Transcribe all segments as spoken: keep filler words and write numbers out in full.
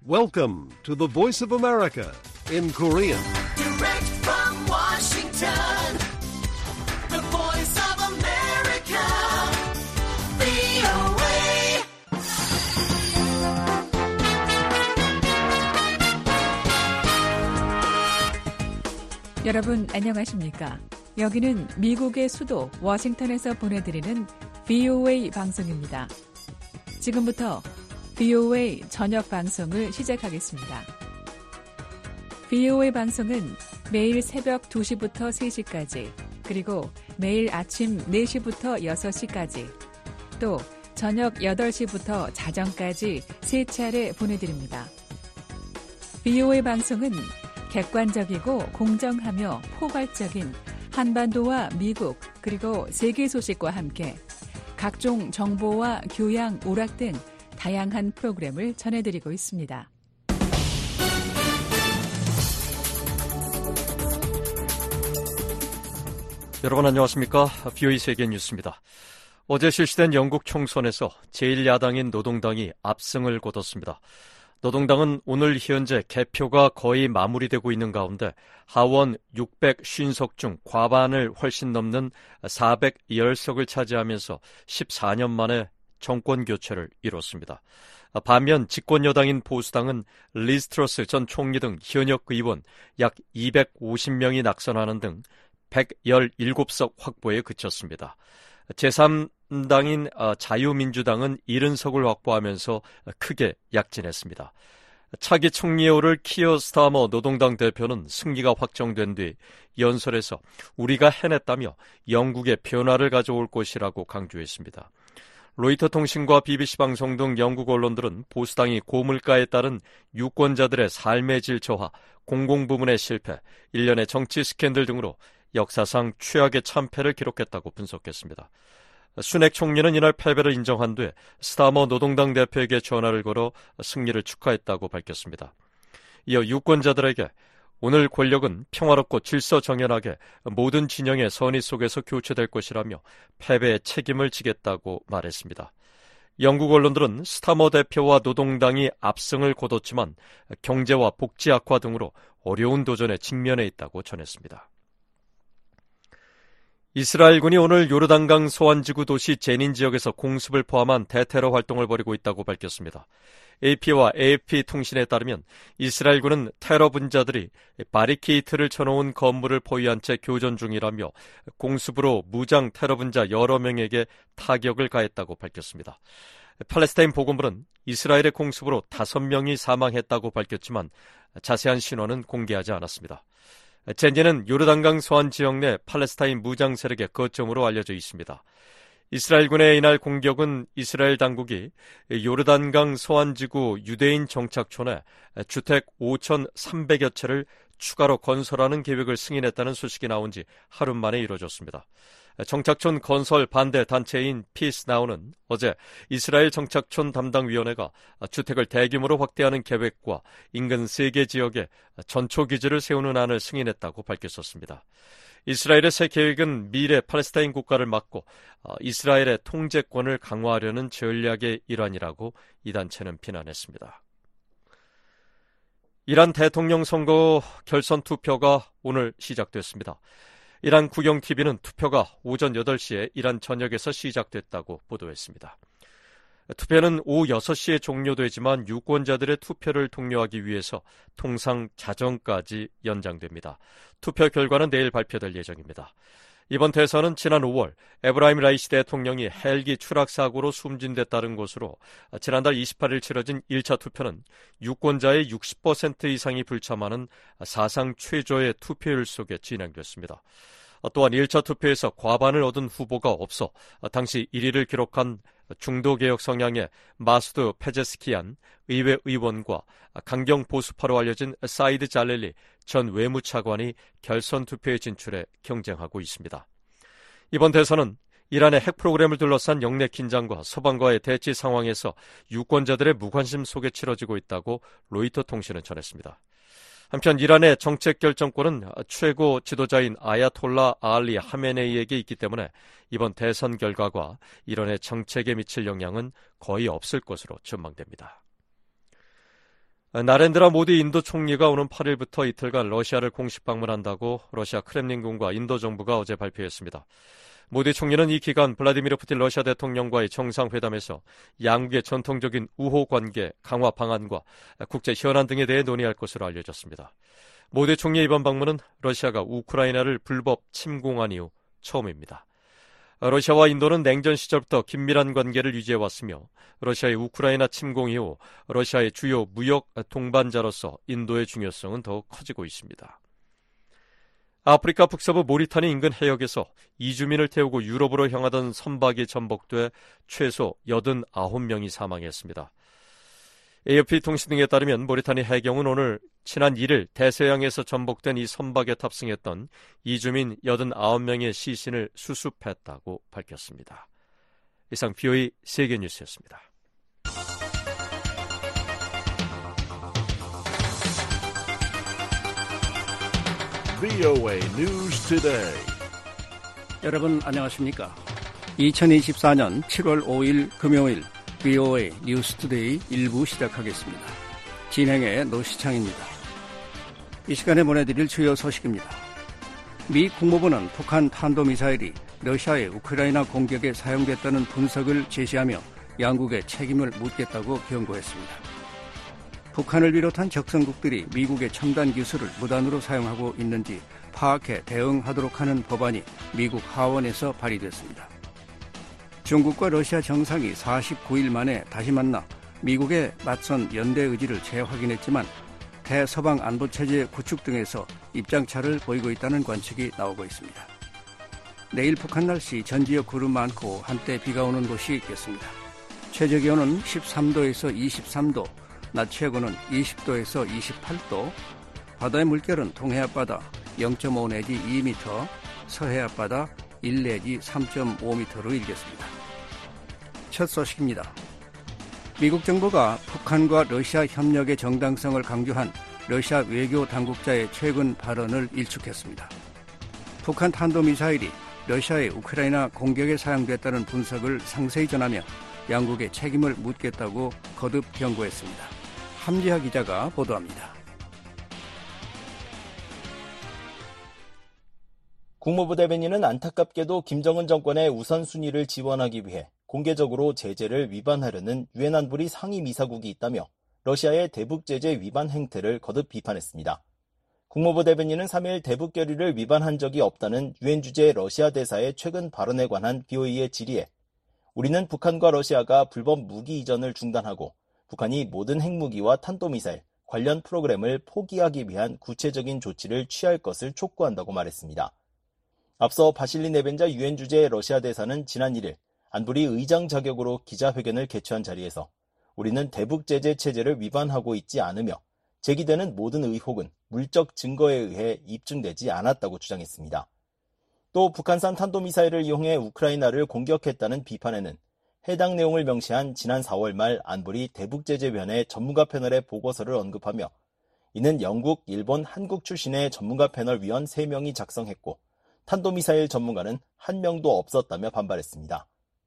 Welcome to the Voice of America in Korean. Direct from Washington, the Voice of America, 브이오에이. 여러분 안녕하십니까? 여기는 미국의 수도 워싱턴에서 보내드리는 브이오에이 방송입니다. 지금부터 브이오에이 저녁 방송을 시작하겠습니다. 브이오에이 방송은 매일 새벽 두 시부터 세 시까지, 그리고 매일 아침 네 시부터 여섯 시까지, 또 저녁 여덟 시부터 자정까지 세 차례 보내드립니다. 브이오에이 방송은 객관적이고 공정하며 포괄적인 한반도와 미국 그리고 세계 소식과 함께 각종 정보와 교양, 오락 등 다양한 프로그램을 전해드리고 있습니다. 여러분 안녕하십니까? 브이오에이 세계 뉴스입니다. 어제 실시된 영국 총선에서 제일 야당인 노동당이 압승을 거뒀습니다. 노동당은 오늘 현재 개표가 거의 마무리되고 있는 가운데 하원 육백오십 석 중 과반을 훨씬 넘는 사백십 석을 차지하면서 십사 년 만에 정권 교체를 이뤘습니다. 반면 집권 여당인 보수당은 리즈 트러스 전 총리 등 현역 의원 약 이백오십 명이 낙선하는 등 백십칠 석 확보에 그쳤습니다. 제삼 당인 자유민주당은 칠십 석을 확보하면서 크게 약진했습니다. 차기 총리에 오를 키어 스타머 노동당 대표는 승리가 확정된 뒤 연설에서 우리가 해냈다며 영국의 변화를 가져올 것이라고 강조했습니다. 로이터 통신과 비비씨 방송 등 영국 언론들은 보수당이 고물가에 따른 유권자들의 삶의 질 저하, 공공부문의 실패, 일련의 정치 스캔들 등으로 역사상 최악의 참패를 기록했다고 분석했습니다. 수넥 총리는 이날 패배를 인정한 뒤 스타머 노동당 대표에게 전화를 걸어 승리를 축하했다고 밝혔습니다. 이어 유권자들에게 오늘 권력은 평화롭고 질서정연하게 모든 진영의 선의 속에서 교체될 것이라며 패배의 책임을 지겠다고 말했습니다. 영국 언론들은 스타머 대표와 노동당이 압승을 거뒀지만 경제와 복지 악화 등으로 어려운 도전에 직면해 있다고 전했습니다. 이스라엘군이 오늘 요르단강 서안지구 도시 제닌 지역에서 공습을 포함한 대테러 활동을 벌이고 있다고 밝혔습니다. 에이피와 에이에프피 통신에 따르면 이스라엘군은 테러 분자들이 바리케이트를 쳐놓은 건물을 포위한 채 교전 중이라며 공습으로 무장 테러 분자 여러 명에게 타격을 가했다고 밝혔습니다. 팔레스타인 보건부는 이스라엘의 공습으로 다섯 명이 사망했다고 밝혔지만 자세한 신원은 공개하지 않았습니다. 제닌은 요르단강 서안 지역 내 팔레스타인 무장 세력의 거점으로 알려져 있습니다. 이스라엘군의 이날 공격은 이스라엘 당국이 요르단강 서안지구 유대인 정착촌에 주택 오천삼백여 채를 추가로 건설하는 계획을 승인했다는 소식이 나온 지 하루 만에 이루어졌습니다. 정착촌 건설 반대 단체인 피스나우는 어제 이스라엘 정착촌 담당위원회가 주택을 대규모로 확대하는 계획과 인근 세 개 지역에 전초기지를 세우는 안을 승인했다고 밝혔었습니다. 이스라엘의 새 계획은 미래 팔레스타인 국가를 막고 이스라엘의 통제권을 강화하려는 전략의 일환이라고 이 단체는 비난했습니다. 이란 대통령 선거 결선 투표가 오늘 시작됐습니다. 이란 국영티비는 투표가 오전 여덟 시에 이란 전역에서 시작됐다고 보도했습니다. 투표는 오후 여섯 시에 종료되지만 유권자들의 투표를 독려하기 위해서 통상 자정까지 연장됩니다. 투표 결과는 내일 발표될 예정입니다. 이번 대선은 지난 오월 에브라임 라이시 대통령이 헬기 추락 사고로 숨진됐다는 것으로 지난달 이십팔 일 치러진 일 차 투표는 유권자의 육십 퍼센트 이상이 불참하는 사상 최저의 투표율 속에 진행됐습니다. 또한 일 차 투표에서 과반을 얻은 후보가 없어 당시 일 위를 기록한 중도개혁 성향의 마수드 페제스키안 의회 의원과 강경 보수파로 알려진 사이드 잘렐리 전 외무차관이 결선 투표에 진출해 경쟁하고 있습니다. 이번 대선은 이란의 핵 프로그램을 둘러싼 영내 긴장과 서방과의 대치 상황에서 유권자들의 무관심 속에 치러지고 있다고 로이터 통신은 전했습니다. 한편 이란의 정책 결정권은 최고 지도자인 아야톨라 알리 하메네이에게 있기 때문에 이번 대선 결과가 이란의 정책에 미칠 영향은 거의 없을 것으로 전망됩니다. 나렌드라 모디 인도 총리가 오는 팔 일부터 이틀간 러시아를 공식 방문한다고 러시아 크렘린궁과 인도 정부가 어제 발표했습니다. 모디 총리는 이 기간 블라디미르 푸틴 러시아 대통령과의 정상회담에서 양국의 전통적인 우호 관계 강화 방안과 국제 현안 등에 대해 논의할 것으로 알려졌습니다. 모디 총리의 이번 방문은 러시아가 우크라이나를 불법 침공한 이후 처음입니다. 러시아와 인도는 냉전 시절부터 긴밀한 관계를 유지해왔으며 러시아의 우크라이나 침공 이후 러시아의 주요 무역 동반자로서 인도의 중요성은 더욱 커지고 있습니다. 아프리카 북서부 모리타니 인근 해역에서 이주민을 태우고 유럽으로 향하던 선박이 전복돼 최소 여든아홉 명이 사망했습니다. 에이에프피 통신 등에 따르면 모리타니 해경은 오늘 지난 일 일 대서양에서 전복된 이 선박에 탑승했던 이주민 여든아홉 명의 시신을 수습했다고 밝혔습니다. 이상 비오이 세계뉴스였습니다. 브이오에이 News Today. 여러분 안녕하십니까? 이천이십사년 칠월 오일 금요일 브이오에이 뉴스 투데이 일 부 시작하겠습니다. 진행의 노시창입니다. 이 시간에 보내드릴 주요 소식입니다. 미 국무부는 북한 탄도미사일이 러시아의 우크라이나 공격에 사용됐다는 분석을 제시하며 양국의 책임을 묻겠다고 경고했습니다. 북한을 비롯한 적성국들이 미국의 첨단 기술을 무단으로 사용하고 있는지 파악해 대응하도록 하는 법안이 미국 하원에서 발의됐습니다. 중국과 러시아 정상이 사십구 일 만에 다시 만나 미국의 맞선 연대 의지를 재확인했지만 대서방 안보체제 구축 등에서 입장차를 보이고 있다는 관측이 나오고 있습니다. 내일 북한 날씨 전지역 구름 많고 한때 비가 오는 곳이 있겠습니다. 최저기온은 십삼 도에서 이십삼 도, 낮 최고는 이십 도에서 이십팔 도, 바다의 물결은 동해 앞바다 영 점 오 내지 이 미터, 서해 앞바다 일 내지 삼 점 오 미터로 일겠습니다. 첫 소식입니다. 미국 정부가 북한과 러시아 협력의 정당성을 강조한 러시아 외교 당국자의 최근 발언을 일축했습니다. 북한 탄도미사일이 러시아의 우크라이나 공격에 사용됐다는 분석을 상세히 전하며 양국의 책임을 묻겠다고 거듭 경고했습니다. 함지하 기자가 보도합니다. 국무부 대변인은 안타깝게도 김정은 정권의 우선순위를 지원하기 위해 공개적으로 제재를 위반하려는 유엔 안보리 상임이사국이 있다며 러시아의 대북제재 위반 행태를 거듭 비판했습니다. 국무부 대변인은 삼 일 대북 결의를 위반한 적이 없다는 유엔 주재 러시아 대사의 최근 발언에 관한 비오이의 질의에 우리는 북한과 러시아가 불법 무기 이전을 중단하고 북한이 모든 핵무기와 탄도미사일 관련 프로그램을 포기하기 위한 구체적인 조치를 취할 것을 촉구한다고 말했습니다. 앞서 바실리 네벤자 유엔 주재 러시아 대사는 지난 일 일 안보리 의장 자격으로 기자회견을 개최한 자리에서 우리는 대북 제재 체제를 위반하고 있지 않으며 제기되는 모든 의혹은 물적 증거에 의해 입증되지 않았다고 주장했습니다. 또 북한산 탄도미사일을 이용해 우크라이나를 공격했다는 비판에는 해당 내용을 명시한 지난 사월 말 안보리 대북제재위원회 전문가 패널의 보고서를 언급하며 이는 영국, 일본, 한국 출신의 전문가 패널 위원 세 명이 작성했고 탄도미사일 전문가는 한 명도 없었다며 반발했습니다.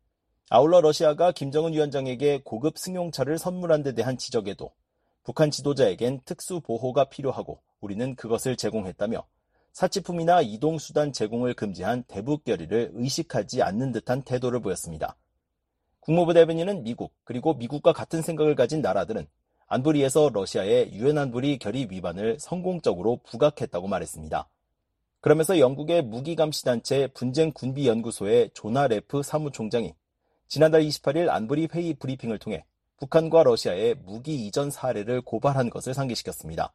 아울러 러시아가 김정은 위원장에게 고급 승용차를 선물한 데 대한 지적에도 북한 지도자에겐 특수 보호가 필요하고 우리는 그것을 제공했다며 사치품이나 이동수단 제공을 금지한 대북 결의를 의식하지 않는 듯한 태도를 보였습니다. 국무부 대변인은 미국 그리고 미국과 같은 생각을 가진 나라들은 안보리에서 러시아의 유엔 안보리 결의 위반을 성공적으로 부각했다고 말했습니다. 그러면서 영국의 무기감시단체 분쟁군비연구소의 조나 레프 사무총장이 지난달 이십팔 일 안보리 회의 브리핑을 통해 북한과 러시아의 무기 이전 사례를 고발한 것을 상기시켰습니다.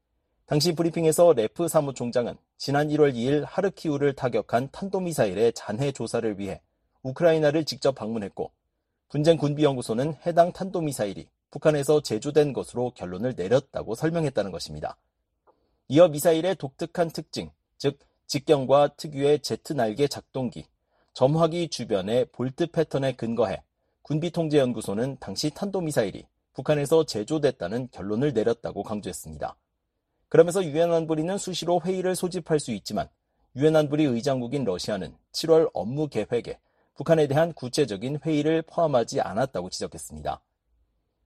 당시 브리핑에서 레프 사무총장은 지난 일월 이일 하르키우를 타격한 탄도미사일의 잔해 조사를 위해 우크라이나를 직접 방문했고 분쟁군비연구소는 해당 탄도미사일이 북한에서 제조된 것으로 결론을 내렸다고 설명했다는 것입니다. 이어 미사일의 독특한 특징, 즉 직경과 특유의 제트날개 작동기, 점화기 주변의 볼트 패턴에 근거해 군비통제연구소는 당시 탄도미사일이 북한에서 제조됐다는 결론을 내렸다고 강조했습니다. 그러면서 유엔 안보리는 수시로 회의를 소집할 수 있지만 유엔 안보리 의장국인 러시아는 칠월 업무 계획에 북한에 대한 구체적인 회의를 포함하지 않았다고 지적했습니다.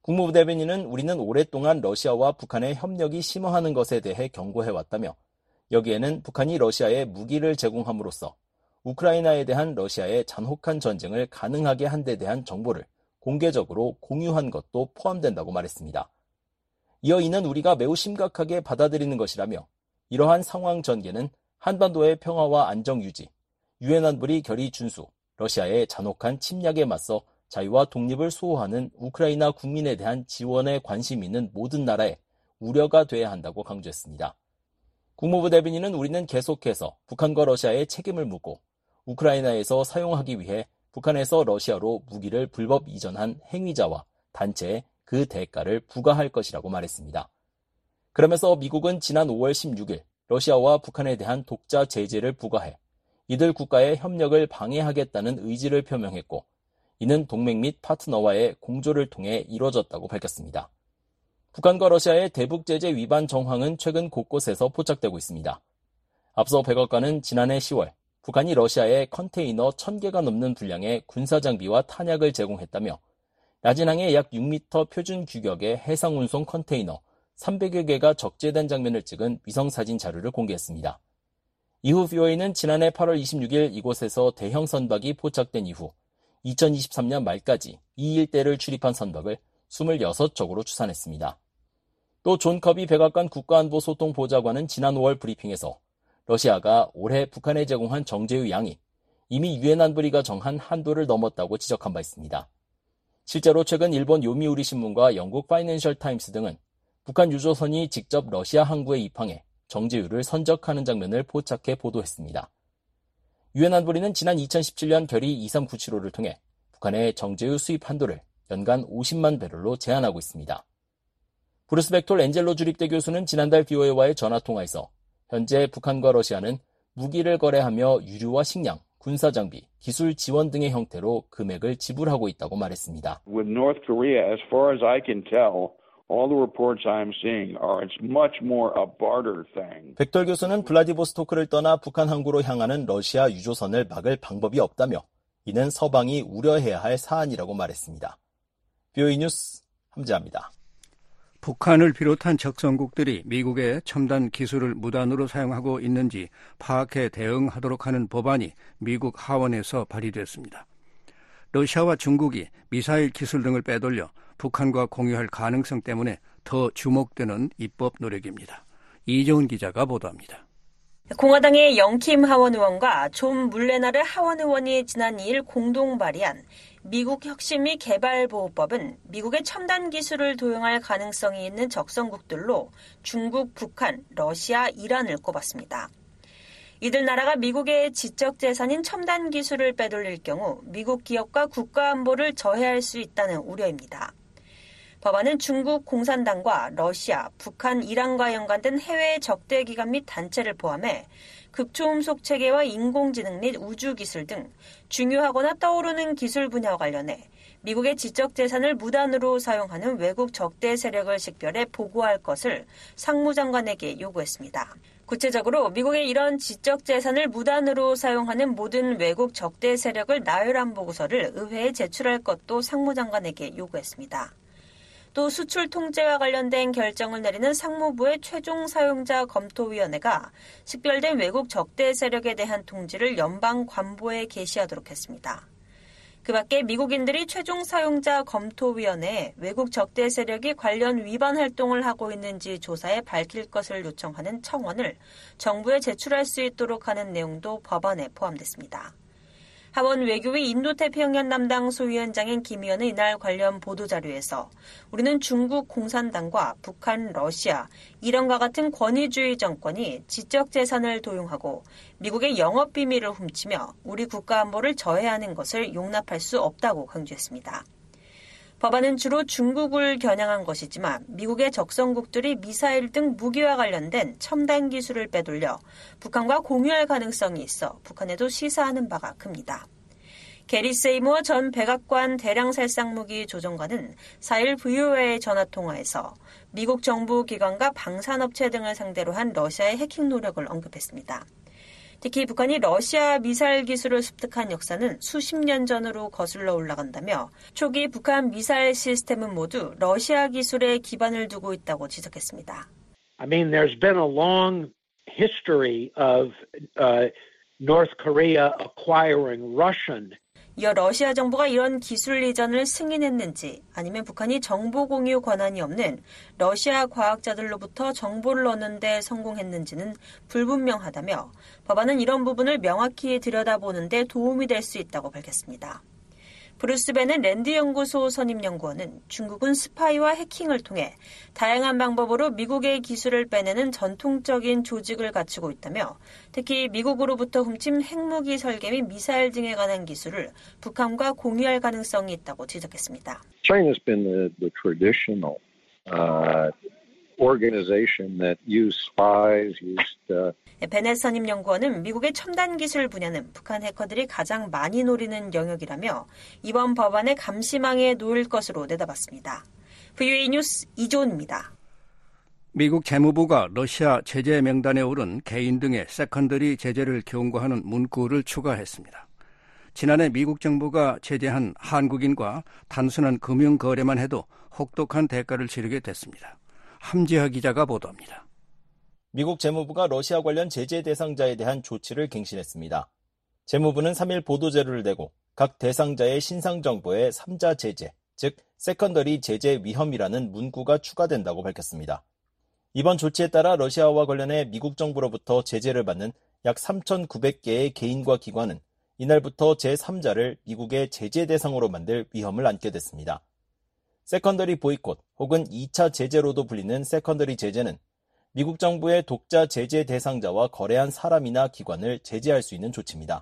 국무부 대변인은 우리는 오랫동안 러시아와 북한의 협력이 심화하는 것에 대해 경고해왔다며 여기에는 북한이 러시아에 무기를 제공함으로써 우크라이나에 대한 러시아의 잔혹한 전쟁을 가능하게 한 데 대한 정보를 공개적으로 공유한 것도 포함된다고 말했습니다. 이어 이는 우리가 매우 심각하게 받아들이는 것이라며 이러한 상황 전개는 한반도의 평화와 안정 유지, 유엔 안보리 결의 준수, 러시아의 잔혹한 침략에 맞서 자유와 독립을 수호하는 우크라이나 국민에 대한 지원에 관심 있는 모든 나라에 우려가 돼야 한다고 강조했습니다. 국무부 대변인은 우리는 계속해서 북한과 러시아에 책임을 묻고 우크라이나에서 사용하기 위해 북한에서 러시아로 무기를 불법 이전한 행위자와 단체에 그 대가를 부과할 것이라고 말했습니다. 그러면서 미국은 지난 오월 십육일 러시아와 북한에 대한 독자 제재를 부과해 이들 국가의 협력을 방해하겠다는 의지를 표명했고 이는 동맹 및 파트너와의 공조를 통해 이뤄졌다고 밝혔습니다. 북한과 러시아의 대북 제재 위반 정황은 최근 곳곳에서 포착되고 있습니다. 앞서 백악관은 지난해 시월 북한이 러시아에 컨테이너 천 개가 넘는 분량의 군사장비와 탄약을 제공했다며 야진항의 약 육 미터 표준 규격의 해상운송 컨테이너 삼백여 개가 적재된 장면을 찍은 위성사진 자료를 공개했습니다. 이후 브이오에이는 지난해 팔월 이십육일 이곳에서 대형 선박이 포착된 이후 이천이십삼년 말까지 이 일대를 출입한 선박을 이십육 척으로 추산했습니다. 또 존 커비 백악관 국가안보소통보좌관은 지난 오월 브리핑에서 러시아가 올해 북한에 제공한 정제유 양이 이미 유엔 안보리가 정한 한도를 넘었다고 지적한 바 있습니다. 실제로 최근 일본 요미우리 신문과 영국 파이낸셜 타임스 등은 북한 유조선이 직접 러시아 항구에 입항해 정제유를 선적하는 장면을 포착해 보도했습니다. 유엔 안보리는 지난 이천십칠년 결의 이삼구칠오를 통해 북한의 정제유 수입 한도를 연간 오십만 배럴로 제한하고 있습니다. 브루스 벡톨 엔젤로 주립대 교수는 지난달 브이오에이와의 전화통화에서 현재 북한과 러시아는 무기를 거래하며 유류와 식량, 군사장비, 기술 지원 등의 형태로 금액을 지불하고 있다고 말했습니다. With North Korea, as far as I can tell, all the reports I'm seeing are it's much more a barter thing. 벡톨 교수는 블라디보스토크를 떠나 북한 항구로 향하는 러시아 유조선을 막을 방법이 없다며 이는 서방이 우려해야 할 사안이라고 말했습니다. 브이오에이 뉴스 함재합니다. 북한을 비롯한 적성국들이 미국의 첨단 기술을 무단으로 사용하고 있는지 파악해 대응하도록 하는 법안이 미국 하원에서 발의됐습니다. 러시아와 중국이 미사일 기술 등을 빼돌려 북한과 공유할 가능성 때문에 더 주목되는 입법 노력입니다. 이재훈 기자가 보도합니다. 공화당의 영킴 하원 의원과 존 물레나르 하원 의원이 지난 이일 공동 발의한 미국 혁신 및 개발보호법은 미국의 첨단 기술을 도용할 가능성이 있는 적성국들로 중국, 북한, 러시아, 이란을 꼽았습니다. 이들 나라가 미국의 지적 재산인 첨단 기술을 빼돌릴 경우 미국 기업과 국가 안보를 저해할 수 있다는 우려입니다. 법안은 중국 공산당과 러시아, 북한, 이란과 연관된 해외 적대 기관 및 단체를 포함해 극초음속 체계와 인공지능 및 우주기술 등 중요하거나 떠오르는 기술 분야와 관련해 미국의 지적 재산을 무단으로 사용하는 외국 적대 세력을 식별해 보고할 것을 상무장관에게 요구했습니다. 구체적으로 미국의 이런 지적 재산을 무단으로 사용하는 모든 외국 적대 세력을 나열한 보고서를 의회에 제출할 것도 상무장관에게 요구했습니다. 또 수출 통제와 관련된 결정을 내리는 상무부의 최종 사용자 검토위원회가 식별된 외국 적대 세력에 대한 통지를 연방 관보에 게시하도록 했습니다. 그 밖에 미국인들이 최종 사용자 검토위원회에 외국 적대 세력이 관련 위반 활동을 하고 있는지 조사해 밝힐 것을 요청하는 청원을 정부에 제출할 수 있도록 하는 내용도 법안에 포함됐습니다. 하원 외교위 인도태평양 담당 소위원장인 김 의원은 이날 관련 보도자료에서 우리는 중국 공산당과 북한, 러시아, 이란과 같은 권위주의 정권이 지적재산을 도용하고 미국의 영업비밀을 훔치며 우리 국가 안보를 저해하는 것을 용납할 수 없다고 강조했습니다. 법안은 주로 중국을 겨냥한 것이지만 미국의 적성국들이 미사일 등 무기와 관련된 첨단 기술을 빼돌려 북한과 공유할 가능성이 있어 북한에도 시사하는 바가 큽니다. 게리 세이모어 전 백악관 대량살상무기 조정관은 사일 브이오에이 전화통화에서 미국 정부 기관과 방산업체 등을 상대로 한 러시아의 해킹 노력을 언급했습니다. 특히 북한이 러시아 미사일 기술을 습득한 역사는 수십 년 전으로 거슬러 올라간다며 초기 북한 미사일 시스템은 모두 러시아 기술에 기반을 두고 있다고 지적했습니다. I mean, there's been a long history of uh, North Korea acquiring Russian. 이어 러시아 정부가 이런 기술 이전을 승인했는지 아니면 북한이 정보 공유 권한이 없는 러시아 과학자들로부터 정보를 얻는 데 성공했는지는 불분명하다며 법안은 이런 부분을 명확히 들여다보는 데 도움이 될 수 있다고 밝혔습니다. 브루스 벤은 랜드 연구소 선임 연구원은 중국은 스파이와 해킹을 통해 다양한 방법으로 미국의 기술을 빼내는 전통적인 조직을 갖추고 있다며 특히 미국으로부터 훔친 핵무기 설계 및 미사일 등에 관한 기술을 북한과 공유할 가능성이 있다고 지적했습니다. China's been the, the traditional uh, organization that used spies, used uh, 베넷 선임 연구원은 미국의 첨단 기술 분야는 북한 해커들이 가장 많이 노리는 영역이라며 이번 법안의 감시망에 놓일 것으로 내다봤습니다. 브이오에이 뉴스 이조은입니다. 미국 재무부가 러시아 제재 명단에 오른 개인 등의 세컨더리 제재를 경고하는 문구를 추가했습니다. 지난해 미국 정부가 제재한 한국인과 단순한 금융 거래만 해도 혹독한 대가를 치르게 됐습니다. 함지하 기자가 보도합니다. 미국 재무부가 러시아 관련 제재 대상자에 대한 조치를 갱신했습니다. 재무부는 삼 일 보도자료를 내고 각 대상자의 신상 정보에 삼자 제재, 즉 세컨더리 제재 위험이라는 문구가 추가된다고 밝혔습니다. 이번 조치에 따라 러시아와 관련해 미국 정부로부터 제재를 받는 약 삼천구백 개의 개인과 기관은 이날부터 제삼자를 미국의 제재 대상으로 만들 위험을 안게 됐습니다. 세컨더리 보이콧 혹은 이 차 제재로도 불리는 세컨더리 제재는 미국 정부의 독자 제재 대상자와 거래한 사람이나 기관을 제재할 수 있는 조치입니다.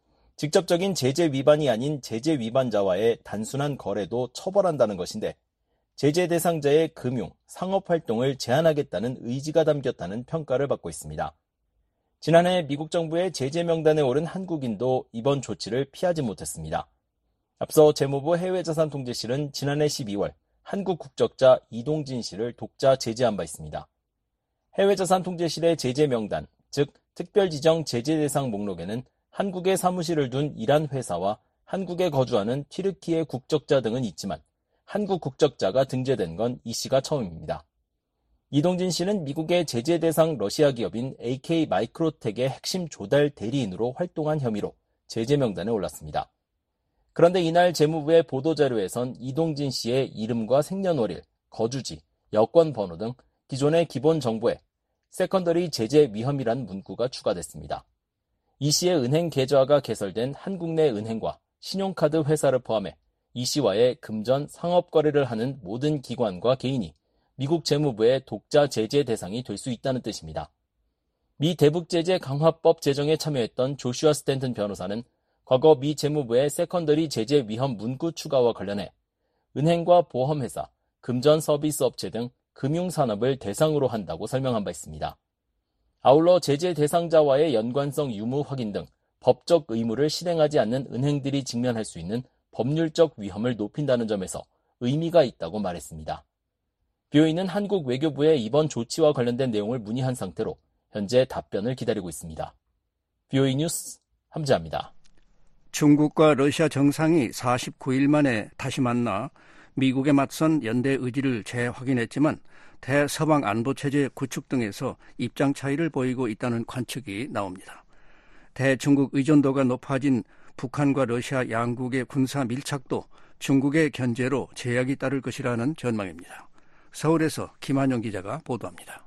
직접적인 제재 위반이 아닌 제재 위반자와의 단순한 거래도 처벌한다는 것인데 제재 대상자의 금융, 상업 활동을 제한하겠다는 의지가 담겼다는 평가를 받고 있습니다. 지난해 미국 정부의 제재 명단에 오른 한국인도 이번 조치를 피하지 못했습니다. 앞서 재무부 해외자산통제실은 지난해 십이월 한국 국적자 이동진 씨를 독자 제재한 바 있습니다. 해외자산통제실의 제재 명단, 즉 특별지정 제재 대상 목록에는 한국에 사무실을 둔 이란 회사와 한국에 거주하는 튀르키예 국적자 등은 있지만 한국 국적자가 등재된 건 이 씨가 처음입니다. 이동진 씨는 미국의 제재 대상 러시아 기업인 에이케이 마이크로텍의 핵심 조달 대리인으로 활동한 혐의로 제재 명단에 올랐습니다. 그런데 이날 재무부의 보도자료에선 이동진 씨의 이름과 생년월일, 거주지, 여권 번호 등 기존의 기본 정보에 세컨더리 제재 위험이란 문구가 추가됐습니다. 이 씨의 은행 계좌가 개설된 한국 내 은행과 신용카드 회사를 포함해 이 씨와의 금전 상업 거래를 하는 모든 기관과 개인이 미국 재무부의 독자 제재 대상이 될 수 있다는 뜻입니다. 미 대북제재 강화법 제정에 참여했던 조슈아 스탠튼 변호사는 과거 미 재무부의 세컨더리 제재 위험 문구 추가와 관련해 은행과 보험회사, 금전 서비스 업체 등 금융산업을 대상으로 한다고 설명한 바 있습니다. 아울러 제재 대상자와의 연관성 유무 확인 등 법적 의무를 실행하지 않는 은행들이 직면할 수 있는 법률적 위험을 높인다는 점에서 의미가 있다고 말했습니다. 비오이는 한국 외교부의 이번 조치와 관련된 내용을 문의한 상태로 현재 답변을 기다리고 있습니다. 비오이 뉴스 함지아입니다. 중국과 러시아 정상이 사십구 일 만에 다시 만나 미국에 맞선 연대 의지를 재확인했지만 대서방 안보체제 구축 등에서 입장 차이를 보이고 있다는 관측이 나옵니다. 대중국 의존도가 높아진 북한과 러시아 양국의 군사 밀착도 중국의 견제로 제약이 따를 것이라는 전망입니다. 서울에서 김한영 기자가 보도합니다.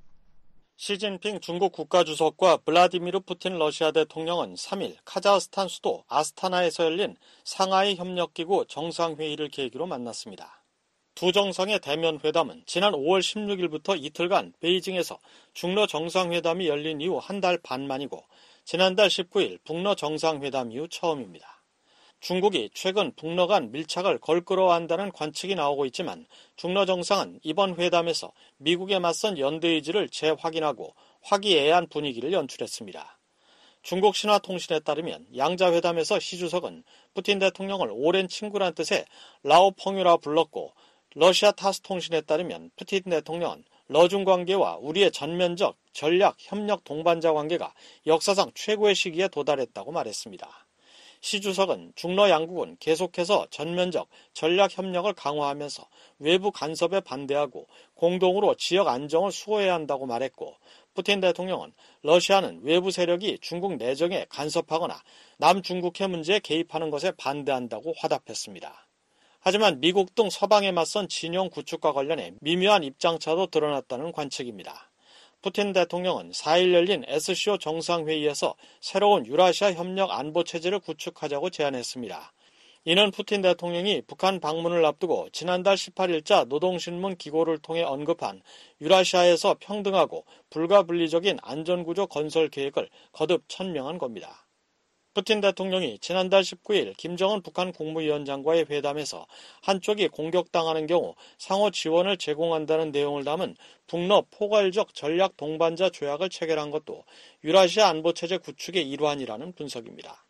시진핑 중국 국가주석과 블라디미르 푸틴 러시아 대통령은 삼 일 카자흐스탄 수도 아스타나에서 열린 상하이 협력기구 정상회의를 계기로 만났습니다. 두 정상의 대면 회담은 지난 오월 십육일부터 이틀간 베이징에서 중러 정상회담이 열린 이후 한 달 반 만이고 지난달 십구일 북러 정상회담 이후 처음입니다. 중국이 최근 북러 간 밀착을 걸끄러워한다는 관측이 나오고 있지만 중러 정상은 이번 회담에서 미국에 맞선 연대 의지를 재확인하고 화기애애한 분위기를 연출했습니다. 중국 신화통신에 따르면 양자회담에서 시 주석은 푸틴 대통령을 오랜 친구란 뜻의 라오펑유라 불렀고 러시아 타스 통신에 따르면 푸틴 대통령은 러중 관계와 우리의 전면적 전략 협력 동반자 관계가 역사상 최고의 시기에 도달했다고 말했습니다. 시 주석은 중러 양국은 계속해서 전면적 전략 협력을 강화하면서 외부 간섭에 반대하고 공동으로 지역 안정을 수호해야 한다고 말했고, 푸틴 대통령은 러시아는 외부 세력이 중국 내정에 간섭하거나 남중국해 문제에 개입하는 것에 반대한다고 화답했습니다. 하지만 미국 등 서방에 맞선 진영 구축과 관련해 미묘한 입장차도 드러났다는 관측입니다. 푸틴 대통령은 사 일 열린 에스시오 정상회의에서 새로운 유라시아 협력 안보체제를 구축하자고 제안했습니다. 이는 푸틴 대통령이 북한 방문을 앞두고 지난달 십팔 일자 노동신문 기고를 통해 언급한 유라시아에서 평등하고 불가분리적인 안전구조 건설 계획을 거듭 천명한 겁니다. 푸틴 대통령이 지난달 십구 일 김정은 북한 국무위원장과의 회담에서 한쪽이 공격당하는 경우 상호 지원을 제공한다는 내용을 담은 북러 포괄적 전략 동반자 조약을 체결한 것도 유라시아 안보체제 구축의 일환이라는 분석입니다.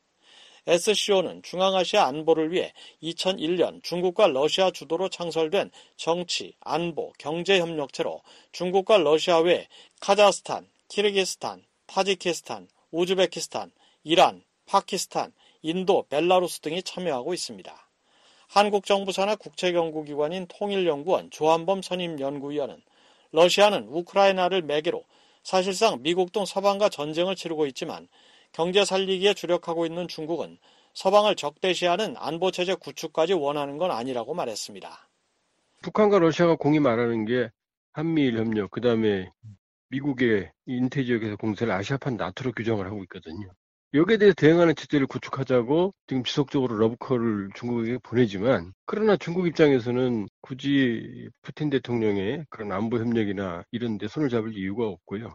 에스시오는 중앙아시아 안보를 위해 이천일 년 중국과 러시아 주도로 창설된 정치, 안보, 경제협력체로 중국과 러시아 외 카자흐스탄, 키르기스탄, 타지키스탄, 우즈베키스탄, 이란, 파키스탄, 인도, 벨라루스 등이 참여하고 있습니다. 한국 정부 산하 국책연구기관인 통일연구원 조한범 선임연구위원은 러시아는 우크라이나를 매개로 사실상 미국 등 서방과 전쟁을 치르고 있지만 경제 살리기에 주력하고 있는 중국은 서방을 적대시하는 안보체제 구축까지 원하는 건 아니라고 말했습니다. 북한과 러시아가 공히 말하는 게 한미일 협력, 그 다음에 미국의 인태 지역에서 공세를 아시아판 나토로 규정을 하고 있거든요. 여기에 대해서 대응하는 체제를 구축하자고 지금 지속적으로 러브콜을 중국에게 보내지만, 그러나 중국 입장에서는 굳이 푸틴 대통령의 그런 안보 협력이나 이런 데 손을 잡을 이유가 없고요.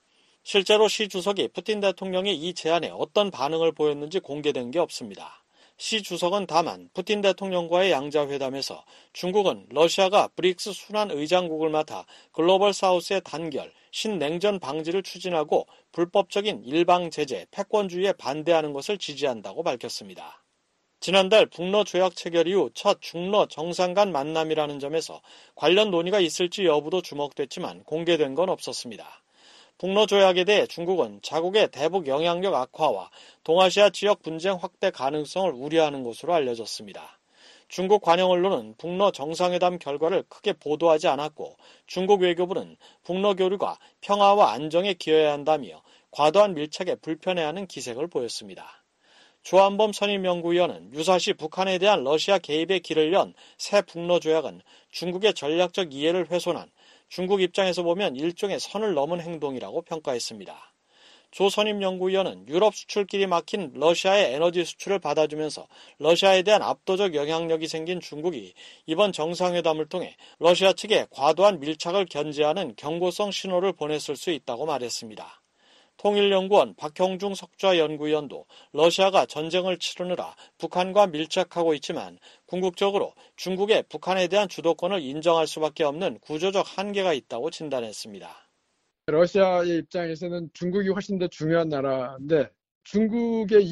실제로 시 주석이 푸틴 대통령의 이 제안에 어떤 반응을 보였는지 공개된 게 없습니다. 시 주석은 다만 푸틴 대통령과의 양자회담에서 중국은 러시아가 브릭스 순환 의장국을 맡아 글로벌 사우스의 단결, 신냉전 방지를 추진하고 불법적인 일방 제재, 패권주의에 반대하는 것을 지지한다고 밝혔습니다. 지난달 북러 조약 체결 이후 첫 중러 정상 간 만남이라는 점에서 관련 논의가 있을지 여부도 주목됐지만 공개된 건 없었습니다. 북러 조약에 대해 중국은 자국의 대북 영향력 악화와 동아시아 지역 분쟁 확대 가능성을 우려하는 것으로 알려졌습니다. 중국 관영 언론은 북러 정상회담 결과를 크게 보도하지 않았고, 중국 외교부는 북러 교류가 평화와 안정에 기여해야 한다며 과도한 밀착에 불편해하는 기색을 보였습니다. 조한범 선임연구위원은 유사시 북한에 대한 러시아 개입의 길을 연 새 북러 조약은 중국의 전략적 이해를 훼손한, 중국 입장에서 보면 일종의 선을 넘은 행동이라고 평가했습니다. 조 선임연구위원은 유럽 수출길이 막힌 러시아의 에너지 수출을 받아주면서 러시아에 대한 압도적 영향력이 생긴 중국이 이번 정상회담을 통해 러시아 측에 과도한 밀착을 견제하는 경고성 신호를 보냈을 수 있다고 말했습니다. 통일연구원 박형중 석좌연구위원도 러시아가 전쟁을 치르느라 북한과 밀착하고 있지만 궁극적으로 중국의 북한에 대한 주도권을 인정할 수밖에 없는 구조적 한계가 있다고 진단했습니다. 러시아의 입장에서는 중국이 훨씬 더 중요한 나라인데 중국의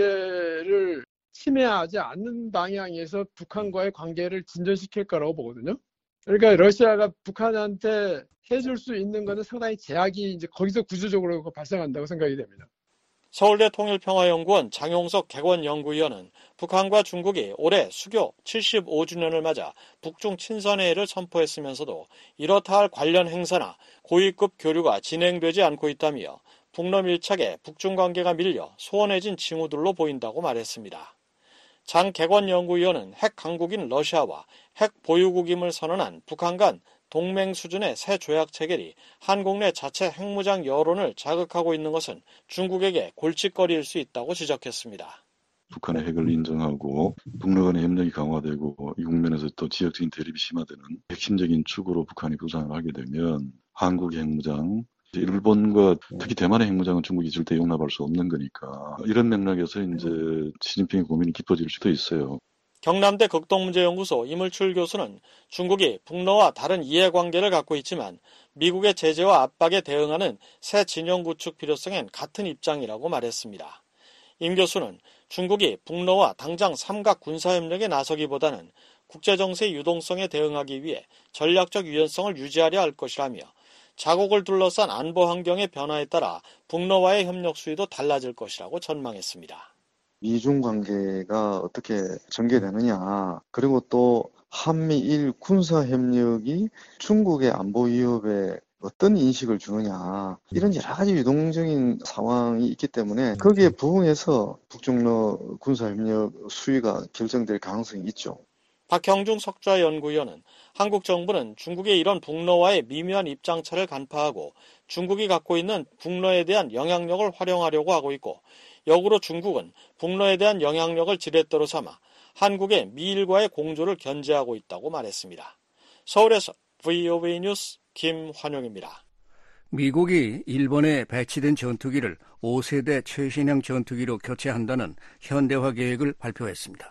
이해관계를 침해하지 않는 방향에서 북한과의 관계를 진전시킬 거라고 보거든요. 그러니까 러시아가 북한한테 해줄 수 있는 것은 상당히 제약이 이제 거기서 구조적으로 발생한다고 생각이 됩니다. 서울대 통일평화연구원 장용석 객원연구위원은 북한과 중국이 올해 수교 칠십오 주년을 맞아 북중 친선회의를 선포했으면서도 이렇다 할 관련 행사나 고위급 교류가 진행되지 않고 있다며 북러 밀착에 북중 관계가 밀려 소원해진 징후들로 보인다고 말했습니다. 장 객원연구위원은 핵 강국인 러시아와 핵 보유국임을 선언한 북한 간 동맹 수준의 새 조약 체결이 한국 내 자체 핵무장 여론을 자극하고 있는 것은 중국에게 골칫거리일 수 있다고 지적했습니다. 북한의 핵을 인정하고 북러 간의 협력이 강화되고 이 국면에서 또 지역적인 대립이 심화되는 핵심적인 축으로 북한이 부상을 하게 되면 한국의 핵무장, 일본과 특히 대만의 핵무장은 중국이 절대 용납할 수 없는 거니까 이런 맥락에서 이제 시진핑의 고민이 깊어질 수도 있어요. 경남대 극동문제연구소 이물출 교수는 중국이 북러와 다른 이해관계를 갖고 있지만 미국의 제재와 압박에 대응하는 새 진영 구축 필요성엔 같은 입장이라고 말했습니다. 임 교수는 중국이 북러와 당장 삼각 군사협력에 나서기보다는 국제정세 유동성에 대응하기 위해 전략적 유연성을 유지하려 할 것이라며 자국을 둘러싼 안보 환경의 변화에 따라 북러와의 협력 수위도 달라질 것이라고 전망했습니다. 미중 관계가 어떻게 전개되느냐, 그리고 또 한미일 군사협력이 중국의 안보 위협에 어떤 인식을 주느냐, 이런 여러 가지 유동적인 상황이 있기 때문에 거기에 부응해서 북중러 군사협력 수위가 결정될 가능성이 있죠. 박형중 석좌연구위원은 한국 정부는 중국의 이런 북러와의 미묘한 입장차를 간파하고 중국이 갖고 있는 북러에 대한 영향력을 활용하려고 하고 있고, 역으로 중국은 북러에 대한 영향력을 지렛대로 삼아 한국의 미일과의 공조를 견제하고 있다고 말했습니다. 서울에서 브이오에이 뉴스 김환용입니다. 미국이 일본에 배치된 전투기를 오 세대 최신형 전투기로 교체한다는 현대화 계획을 발표했습니다.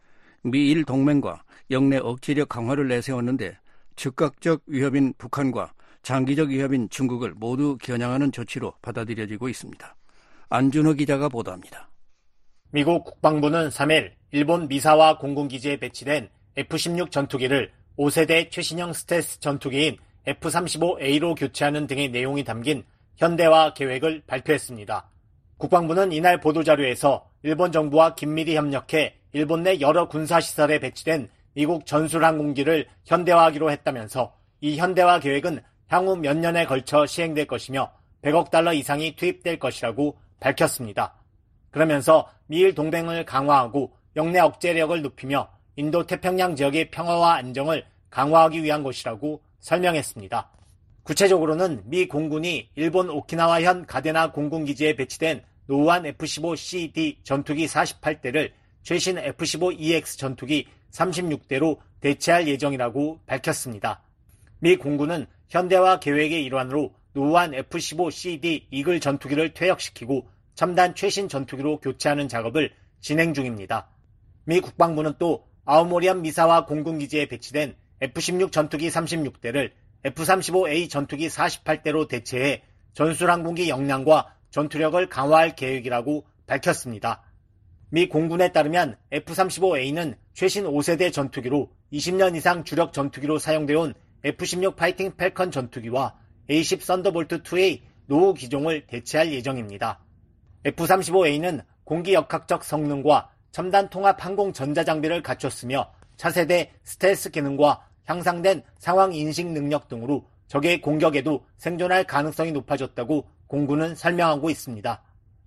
미일 동맹과 영내 억지력 강화를 내세웠는데 즉각적 위협인 북한과 장기적 위협인 중국을 모두 겨냥하는 조치로 받아들여지고 있습니다. 안준호 기자가 보도합니다. 미국 국방부는 삼 일 일본 미사와 공군기지에 배치된 에프 십육 전투기를 오 세대 최신형 스텔스 전투기인 에프 삼십오 에이로 교체하는 등의 내용이 담긴 현대화 계획을 발표했습니다. 국방부는 이날 보도자료에서 일본 정부와 긴밀히 협력해 일본 내 여러 군사시설에 배치된 미국 전술항공기를 현대화하기로 했다면서 이 현대화 계획은 향후 몇 년에 걸쳐 시행될 것이며 백억 달러 이상이 투입될 것이라고 밝혔습니다. 그러면서 미일 동맹을 강화하고 영내 억제력을 높이며 인도 태평양 지역의 평화와 안정을 강화하기 위한 것이라고 설명했습니다. 구체적으로는 미 공군이 일본 오키나와현 가데나 공군기지에 배치된 노후한 에프 십오 씨 디 전투기 사십팔 대를 최신 에프 십오 이 엑스 전투기 삼십육 대로 대체할 예정이라고 밝혔습니다. 미 공군은 현대화 계획의 일환으로 노후한 에프 십오 씨 디 이글 전투기를 퇴역시키고 첨단 최신 전투기로 교체하는 작업을 진행 중입니다. 미 국방부는 또 아오모리현 미사와 공군기지에 배치된 에프 십육 전투기 삼십육 대를 에프 삼십오 에이 전투기 사십팔 대로 대체해 전술항공기 역량과 전투력을 강화할 계획이라고 밝혔습니다. 미 공군에 따르면 에프 삼십오 에이는 최신 오 세대 전투기로 이십 년 이상 주력 전투기로 사용되어 온 에프 십육 파이팅 팰컨 전투기와 에이 십 썬더볼트 투의 노후 기종을 대체할 예정입니다. 에프 삼십오 에이는 공기 역학적 성능과 첨단 통합 항공 전자장비를 갖췄으며 차세대 스텔스 기능과 향상된 상황 인식 능력 등으로 적의 공격에도 생존할 가능성이 높아졌다고 공군은 설명하고 있습니다.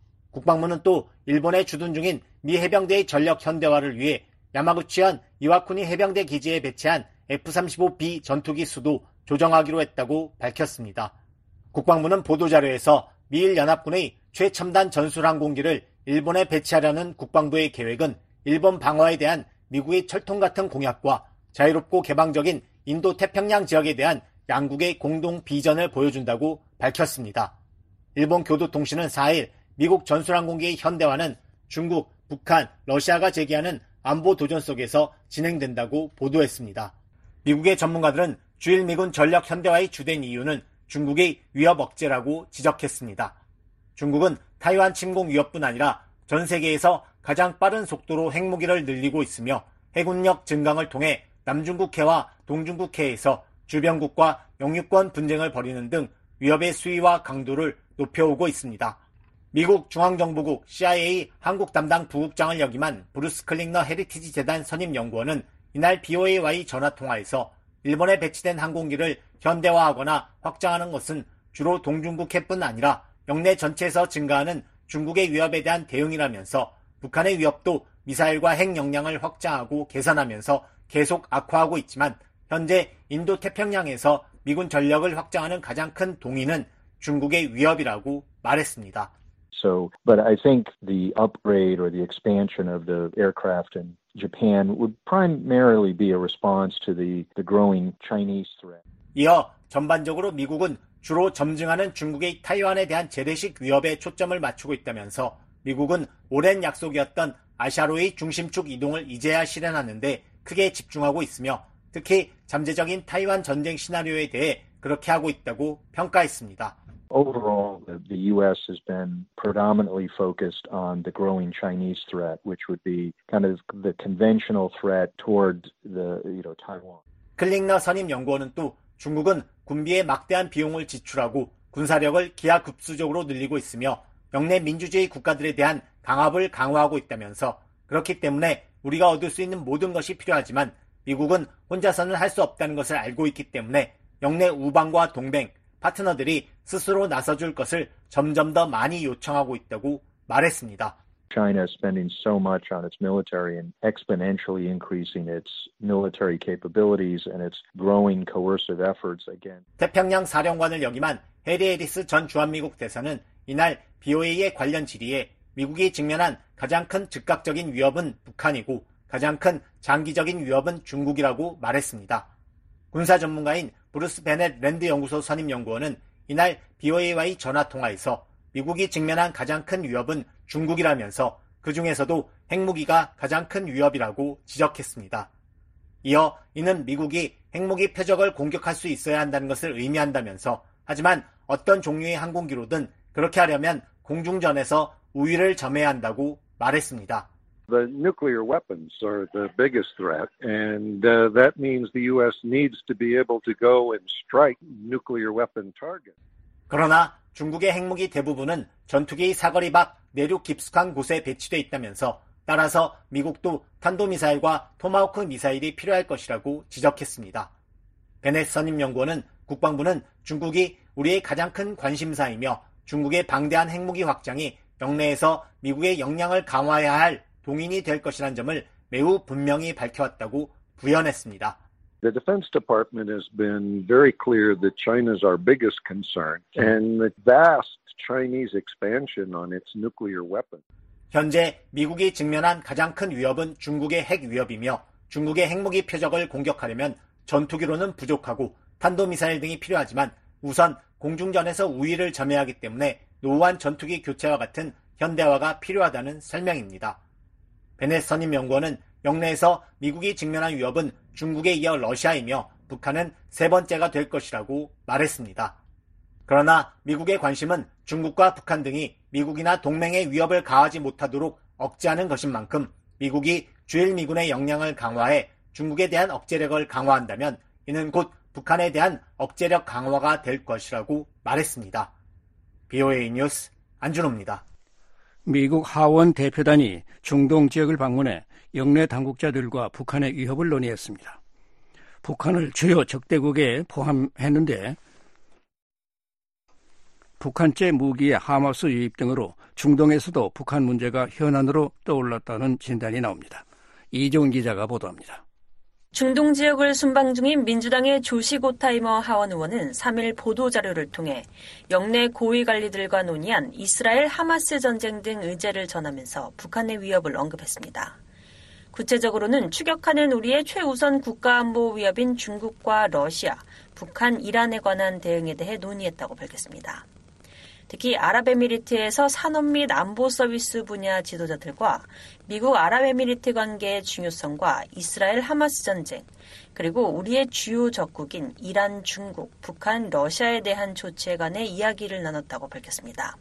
국방부는 또 일본에 주둔 중인 미 해병대의 전력 현대화를 위해 야마구치현 이와쿠니 해병대 기지에 배치한 에프 삼십오 비 전투기 수도 조정하기로 했다고 밝혔습니다. 국방부는 보도자료에서 미일 연합군의 최첨단 전술항공기를 일본에 배치하려는 국방부의 계획은 일본 방어에 대한 미국의 철통 같은 공약과 자유롭고 개방적인 인도 태평양 지역에 대한 양국의 공동 비전을 보여준다고 밝혔습니다. 일본 교도통신은 사 일 미국 전술항공기의 현대화는 중국, 북한, 러시아가 제기하는 안보 도전 속에서 진행된다고 보도했습니다. 미국의 전문가들은 주일 미군 전력 현대화의 주된 이유는 중국의 위협 억제라고 지적했습니다. 중국은 타이완 침공 위협뿐 아니라 전 세계에서 가장 빠른 속도로 핵무기를 늘리고 있으며 해군력 증강을 통해 남중국해와 동중국해에서 주변국과 영유권 분쟁을 벌이는 등 위협의 수위와 강도를 높여오고 있습니다. 미국 중앙정보국 씨 아이 에이 한국 담당 부국장을 역임한 브루스 클링너 헤리티지 재단 선임연구원은 이날 비오에이와의 전화통화에서 일본에 배치된 항공기를 현대화하거나 확장하는 것은 주로 동중국해뿐 아니라 영내 전체에서 증가하는 중국의 위협에 대한 대응이라면서 북한의 위협도 미사일과 핵 역량을 확장하고 개선하면서 계속 악화하고 있지만 현재 인도 태평양에서 미군 전력을 확장하는 가장 큰 동인은 중국의 위협이라고 말했습니다. So, but I think the upgrade or the expansion of the aircraft in Japan would primarily be a response to the, the growing Chinese threat. 이어 전반적으로 미국은 주로 점증하는 중국의 타이완에 대한 재래식 위협에 초점을 맞추고 있다면서 미국은 오랜 약속이었던 아시아로의 중심축 이동을 이제야 실현하는데 크게 집중하고 있으며 특히 잠재적인 타이완 전쟁 시나리오에 대해 그렇게 하고 있다고 평가했습니다. Overall, the, the U S has been predominantly focused on the growing Chinese threat, which would be kind of the conventional threat toward the, you know, Taiwan. 클링너 선임 연구원은 또 중국은 군비에 막대한 비용을 지출하고 군사력을 기하급수적으로 늘리고 있으며 영내 민주주의 국가들에 대한 강압을 강화하고 있다면서 그렇기 때문에 우리가 얻을 수 있는 모든 것이 필요하지만 미국은 혼자서는 할 수 없다는 것을 알고 있기 때문에 영내 우방과 동맹, 파트너들이 스스로 나서줄 것을 점점 더 많이 요청하고 있다고 말했습니다. China is spending so much on its military and exponentially increasing its military capabilities and its growing coercive efforts again. 태평양 사령관을 역임한 해리 해리스 전 주한미국 대사는 이날 비오에이의 관련 질의에 미국이 직면한 가장 큰 즉각적인 위협은 북한이고 가장 큰 장기적인 위협은 중국이라고 말했습니다. 군사 전문가인 브루스 베넷 랜드 연구소 선임 연구원은 이날 비오에이와의 전화통화에서 미국이 직면한 가장 큰 위협은 중국이라면서 그 중에서도 핵무기가 가장 큰 위협이라고 지적했습니다. 이어 이는 미국이 핵무기 표적을 공격할 수 있어야 한다는 것을 의미한다면서 하지만 어떤 종류의 항공기로든 그렇게 하려면 공중전에서 우위를 점해야 한다고 말했습니다. The nuclear weapons are the biggest threat, and uh, that means the U S needs to be able to go and strike nuclear weapon targets. 그러나 중국의 핵무기 대부분은 전투기 사거리 밖 내륙 깊숙한 곳에 배치돼 있다면서 따라서 미국도 탄도미사일과 토마호크 미사일이 필요할 것이라고 지적했습니다. 베넷 선임 연구원은 국방부는 중국이 우리의 가장 큰 관심사이며 중국의 방대한 핵무기 확장이 영내에서 미국의 역량을 강화해야 할 동인이 될 것이라는 점을 매우 분명히 밝혀왔다고 부연했습니다. The Defense Department has been very clear that China is our biggest concern, and the vast Chinese expansion on its nuclear weapons. 현재 미국이 직면한 가장 큰 위협은 중국의 핵 위협이며 중국의 핵무기 표적을 공격하려면 전투기로는 부족하고 탄도미사일 등이 필요하지만 우선 공중전에서 우위를 점해야 하기 때문에 노후한 전투기 교체와 같은 현대화가 필요하다는 설명입니다. 베넷 선임 연구원은 영내에서 미국이 직면한 위협은 중국에 이어 러시아이며 북한은 세 번째가 될 것이라고 말했습니다. 그러나 미국의 관심은 중국과 북한 등이 미국이나 동맹의 위협을 가하지 못하도록 억제하는 것인 만큼 미국이 주일 미군의 역량을 강화해 중국에 대한 억제력을 강화한다면 이는 곧 북한에 대한 억제력 강화가 될 것이라고 말했습니다. 비오에이 뉴스 안준호입니다. 미국 하원 대표단이 중동 지역을 방문해 영내 당국자들과 북한의 위협을 논의했습니다. 북한을 주요 적대국에 포함했는데 북한제 무기의 하마스 유입 등으로 중동에서도 북한 문제가 현안으로 떠올랐다는 진단이 나옵니다. 이종훈 기자가 보도합니다. 중동 지역을 순방 중인 민주당의 조시 고타이머 하원 의원은 삼 일 보도자료를 통해 영내 고위 관리들과 논의한 이스라엘 하마스 전쟁 등 의제를 전하면서 북한의 위협을 언급했습니다. 구체적으로는 추격하는 우리의 최우선 국가안보 위협인 중국과 러시아, 북한, 이란에 관한 대응에 대해 논의했다고 밝혔습니다. 특히 아랍에미리트에서 산업 및 안보 서비스 분야 지도자들과 미국 아랍에미리트 관계의 중요성과 이스라엘 하마스 전쟁, 그리고 우리의 주요 적국인 이란, 중국, 북한, 러시아에 대한 조치에 관해 이야기를 나눴다고 밝혔습니다.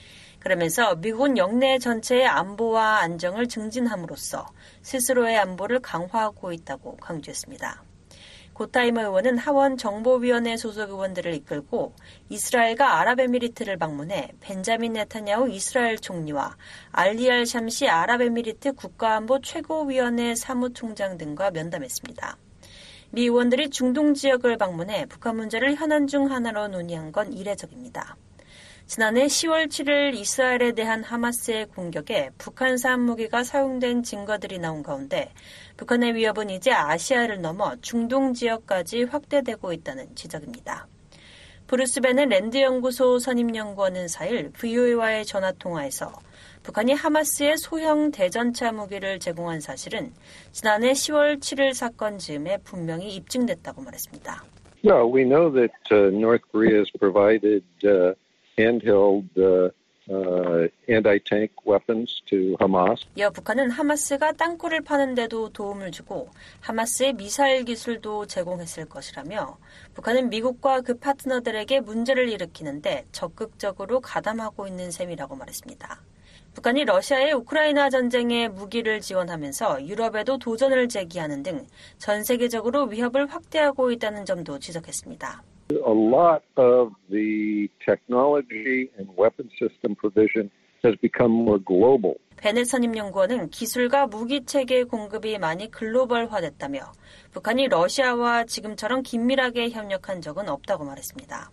그러면서 미국은 영내 전체의 안보와 안정을 증진함으로써 스스로의 안보를 강화하고 있다고 강조했습니다. 고타이머 의원은 하원 정보위원회 소속 의원들을 이끌고 이스라엘과 아랍에미리트를 방문해 벤자민 네타냐후 이스라엘 총리와 알리 알 샴시 아랍에미리트 국가안보 최고위원회 사무총장 등과 면담했습니다. 미 의원들이 중동 지역을 방문해 북한 문제를 현안 중 하나로 논의한 건 이례적입니다. 지난해 시월 칠일 이스라엘에 대한 하마스의 공격에 북한산 무기가 사용된 증거들이 나온 가운데 북한의 위협은 이제 아시아를 넘어 중동 지역까지 확대되고 있다는 지적입니다. 브루스 베넷 랜드 연구소 선임 연구원은 사 일 브이오에이와의 전화통화에서 북한이 하마스의 소형 대전차 무기를 제공한 사실은 지난해 시월 칠일 사건 즈음에 분명히 입증됐다고 말했습니다. No, we know that uh, North Korea has provided uh, handheld uh, uh, anti-tank weapons to Hamas. 이어 북한은 하마스가 땅굴을 파는 데도 도움을 주고 하마스의 미사일 기술도 제공했을 것이라며 북한은 미국과 그 파트너들에게 문제를 일으키는데 적극적으로 가담하고 있는 셈이라고 말했습니다. 북한이 러시아의 우크라이나 전쟁에 무기를 지원하면서 유럽에도 도전을 제기하는 등 전 세계적으로 위협을 확대하고 있다는 점도 지적했습니다. A lot of the technology and weapon system provision has become more global. 베넷 선임연구원은 기술과 무기체계 공급이 많이 글로벌화됐다며 북한이 러시아와 지금처럼 긴밀하게 협력한 적은 없다고 말했습니다.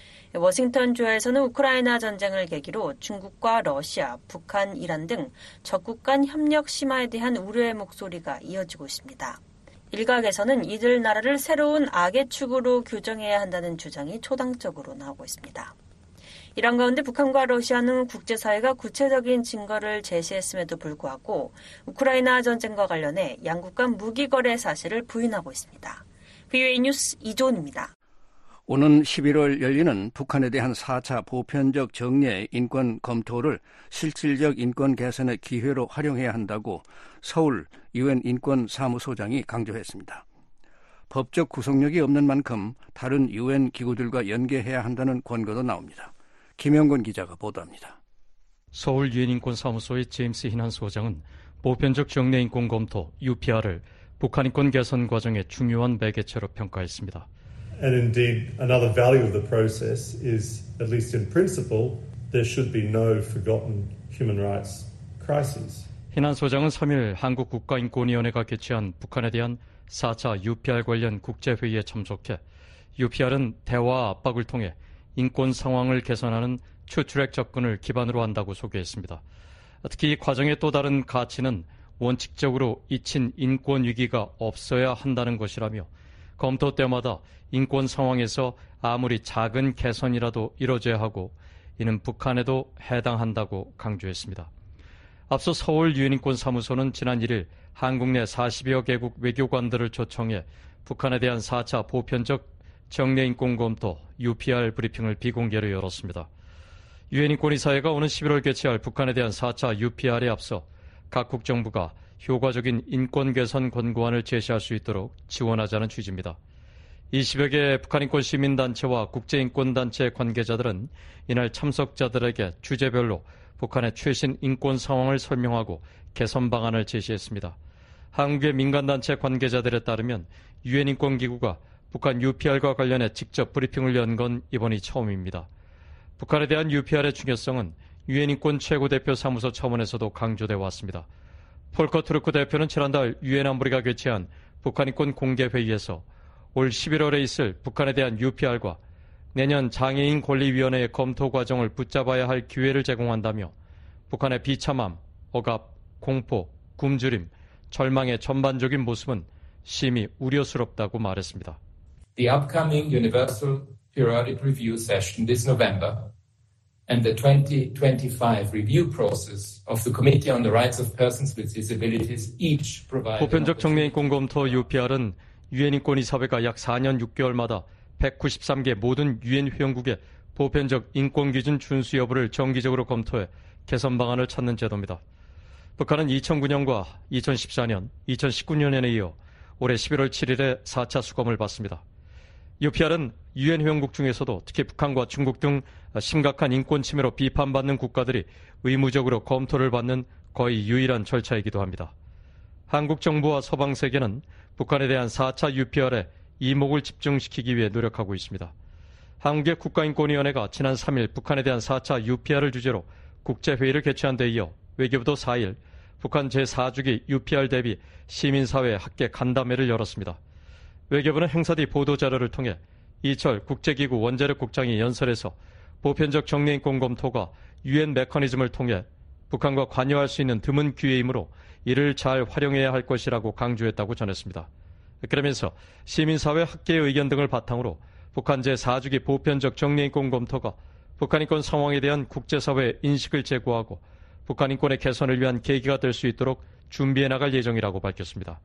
워싱턴 주에서는 우크라이나 전쟁을 계기로 중국과 러시아, 북한, 이란 등 적국 간 협력 심화에 대한 우려의 목소리가 이어지고 있습니다. 일각에서는 이들 나라를 새로운 악의 축으로 규정해야 한다는 주장이 초당적으로 나오고 있습니다. 이런 가운데 북한과 러시아는 국제사회가 구체적인 증거를 제시했음에도 불구하고 우크라이나 전쟁과 관련해 양국 간 무기 거래 사실을 부인하고 있습니다. 브이오에이 뉴스 이조은입니다. 오는 십일월 열리는 북한에 대한 사 차 보편적 정례 인권 검토를 실질적 인권 개선의 기회로 활용해야 한다고 서울 유엔 인권사무소장이 강조했습니다. 법적 구속력이 없는 만큼 다른 유엔 기구들과 연계해야 한다는 권고도 나옵니다. 김영건 기자가 보도합니다. 서울 유엔 인권사무소의 제임스 희난 소장은 보편적 정례 인권 검토 유피알을 북한 인권 개선 과정의 중요한 매개체로 평가했습니다. And indeed, another value of the process is, at least in principle, there should be no forgotten human rights crises. 희난 소장은 삼 일 한국 국가인권위원회가 개최한 북한에 대한 사 차 유피알 관련 국제회의에 참석해 유피알은 대화와 압박을 통해 인권 상황을 개선하는 투트랙 접근을 기반으로 한다고 소개했습니다. 특히 이 과정의 또 다른 가치는 원칙적으로 잊힌 인권 위기가 없어야 한다는 것이라며 검토 때마다 인권 상황에서 아무리 작은 개선이라도 이뤄져야 하고 이는 북한에도 해당한다고 강조했습니다. 앞서 서울 유엔인권사무소는 지난 일 일 한국 내 사십여 개국 외교관들을 초청해 북한에 대한 사 차 보편적 정례 인권 검토 유피알 브리핑을 비공개로 열었습니다. 유엔인권이사회가 오는 십일월 개최할 북한에 대한 사 차 유피알에 앞서 각국 정부가 효과적인 인권 개선 권고안을 제시할 수 있도록 지원하자는 취지입니다. 이십여 개 북한인권 시민단체와 국제인권단체 관계자들은 이날 참석자들에게 주제별로 북한의 최신 인권 상황을 설명하고 개선 방안을 제시했습니다. 한국의 민간단체 관계자들에 따르면 유엔인권기구가 북한 유피알과 관련해 직접 브리핑을 연 건 이번이 처음입니다. 북한에 대한 유피알의 중요성은 유엔인권 최고대표 사무소 차원에서도 강조돼 왔습니다. 폴커 투르크 대표는 지난달 유엔 안보리가 개최한 북한인권 공개회의에서 올 십일월에 있을 북한에 대한 유피알과 내년 장애인 권리위원회의 검토 과정을 붙잡아야 할 기회를 제공한다며 북한의 비참함, 억압, 공포, 굶주림, 절망의 전반적인 모습은 심히 우려스럽다고 말했습니다. The upcoming Universal Periodic Review session this November and the twenty twenty-five review process of the Committee on the Rights of Persons with Disabilities each provide 보편적 정례인권 검토 유피알은 유엔 인권이사회가 약 사 년 육 개월마다 백구십삼 개 모든 유엔 회원국의 보편적 인권 기준 준수 여부를 정기적으로 검토해 개선 방안을 찾는 제도입니다. 북한은 이천구 년과 이천십사 년, 이천십구 년에 이어 올해 십일월 칠일에 사 차 수검을 받습니다. 유피알은 유엔 회원국 중에서도 특히 북한과 중국 등 심각한 인권 침해로 비판받는 국가들이 의무적으로 검토를 받는 거의 유일한 절차이기도 합니다. 한국 정부와 서방 세계는 북한에 대한 사 차 유피알에 이목을 집중시키기 위해 노력하고 있습니다. 한국의 국가인권위원회가 지난 삼 일 북한에 대한 사 차 유피알을 주제로 국제회의를 개최한 데 이어 외교부도 사 일 북한 제사 주기 유피알 대비 시민사회 학계 간담회를 열었습니다. 외교부는 행사 뒤 보도자료를 통해 이철 국제기구 원자력국장이 연설에서 보편적 정례인권 검토가 유엔 메커니즘을 통해 북한과 관여할 수 있는 드문 기회이므로 이를 잘 활용해야 할 것이라고 강조했다고 전했습니다. 그러면서 시민사회 학계의 의견 등을 바탕으로 북한 제사 주기 보편적 정례인권 검토가 북한인권 상황에 대한 국제사회의 인식을 제고하고 북한인권의 개선을 위한 계기가 될 수 있도록 준비해 나갈 예정이라고 밝혔습니다.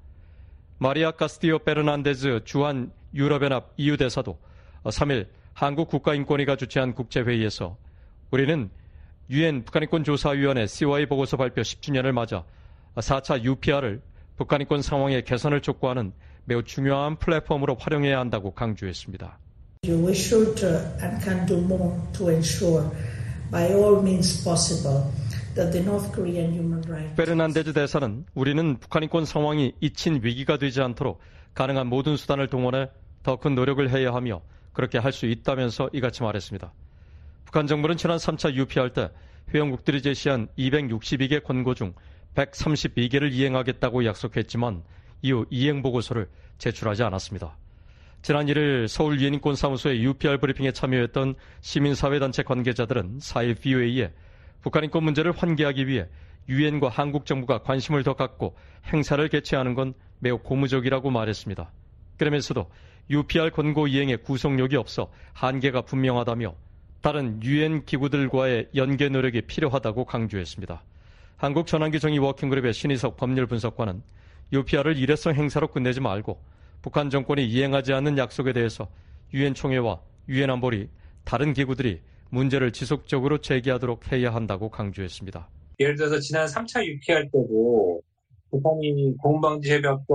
마리아 카스티오 페르난데즈 주한 유럽연합 이유 대사도 삼 일 한국 국가인권위가 주최한 국제회의에서 우리는 유엔 북한인권조사위원회 씨오아이 보고서 발표 십 주년을 맞아 사 차 유피알을 북한인권 상황의 개선을 촉구하는 매우 중요한 플랫폼으로 활용해야 한다고 강조했습니다. We should uh, and can do more to ensure by all means possible that the North Korean human rights. 페르난데즈 대사는 우리는 북한 인권 상황이 잊힌 위기가 되지 않도록 가능한 모든 수단을 동원해 더 큰 노력을 해야 하며 그렇게 할 수 있다면서 이같이 말했습니다. 북한 정부는 지난 삼 차 유피알 때 회원국들이 제시한 이백육십이 개 권고 중 백삼십이 개를 이행하겠다고 약속했지만 이후 이행 보고서를 제출하지 않았습니다. 지난 일 일 서울 유엔인권사무소의 유피알 브리핑에 참여했던 시민사회단체 관계자들은 사 일 브이오에이에 북한 인권 문제를 환기하기 위해 유엔과 한국 정부가 관심을 더 갖고 행사를 개최하는 건 매우 고무적이라고 말했습니다. 그러면서도 유피알 권고 이행에 구속력이 없어 한계가 분명하다며 다른 유엔 기구들과의 연계 노력이 필요하다고 강조했습니다. 한국전환규정의 워킹그룹의 신희석 법률분석관은 유피알을 일회성 행사로 끝내지 말고 북한 정권이 이행하지 않는 약속에 대해서 유엔 총회와 유엔 안보리, 다른 기구들이 문제를 지속적으로 제기하도록 해야 한다고 강조했습니다. 예를 들어서 지난 삼 차 유피알 때도 북한이 공방지협약과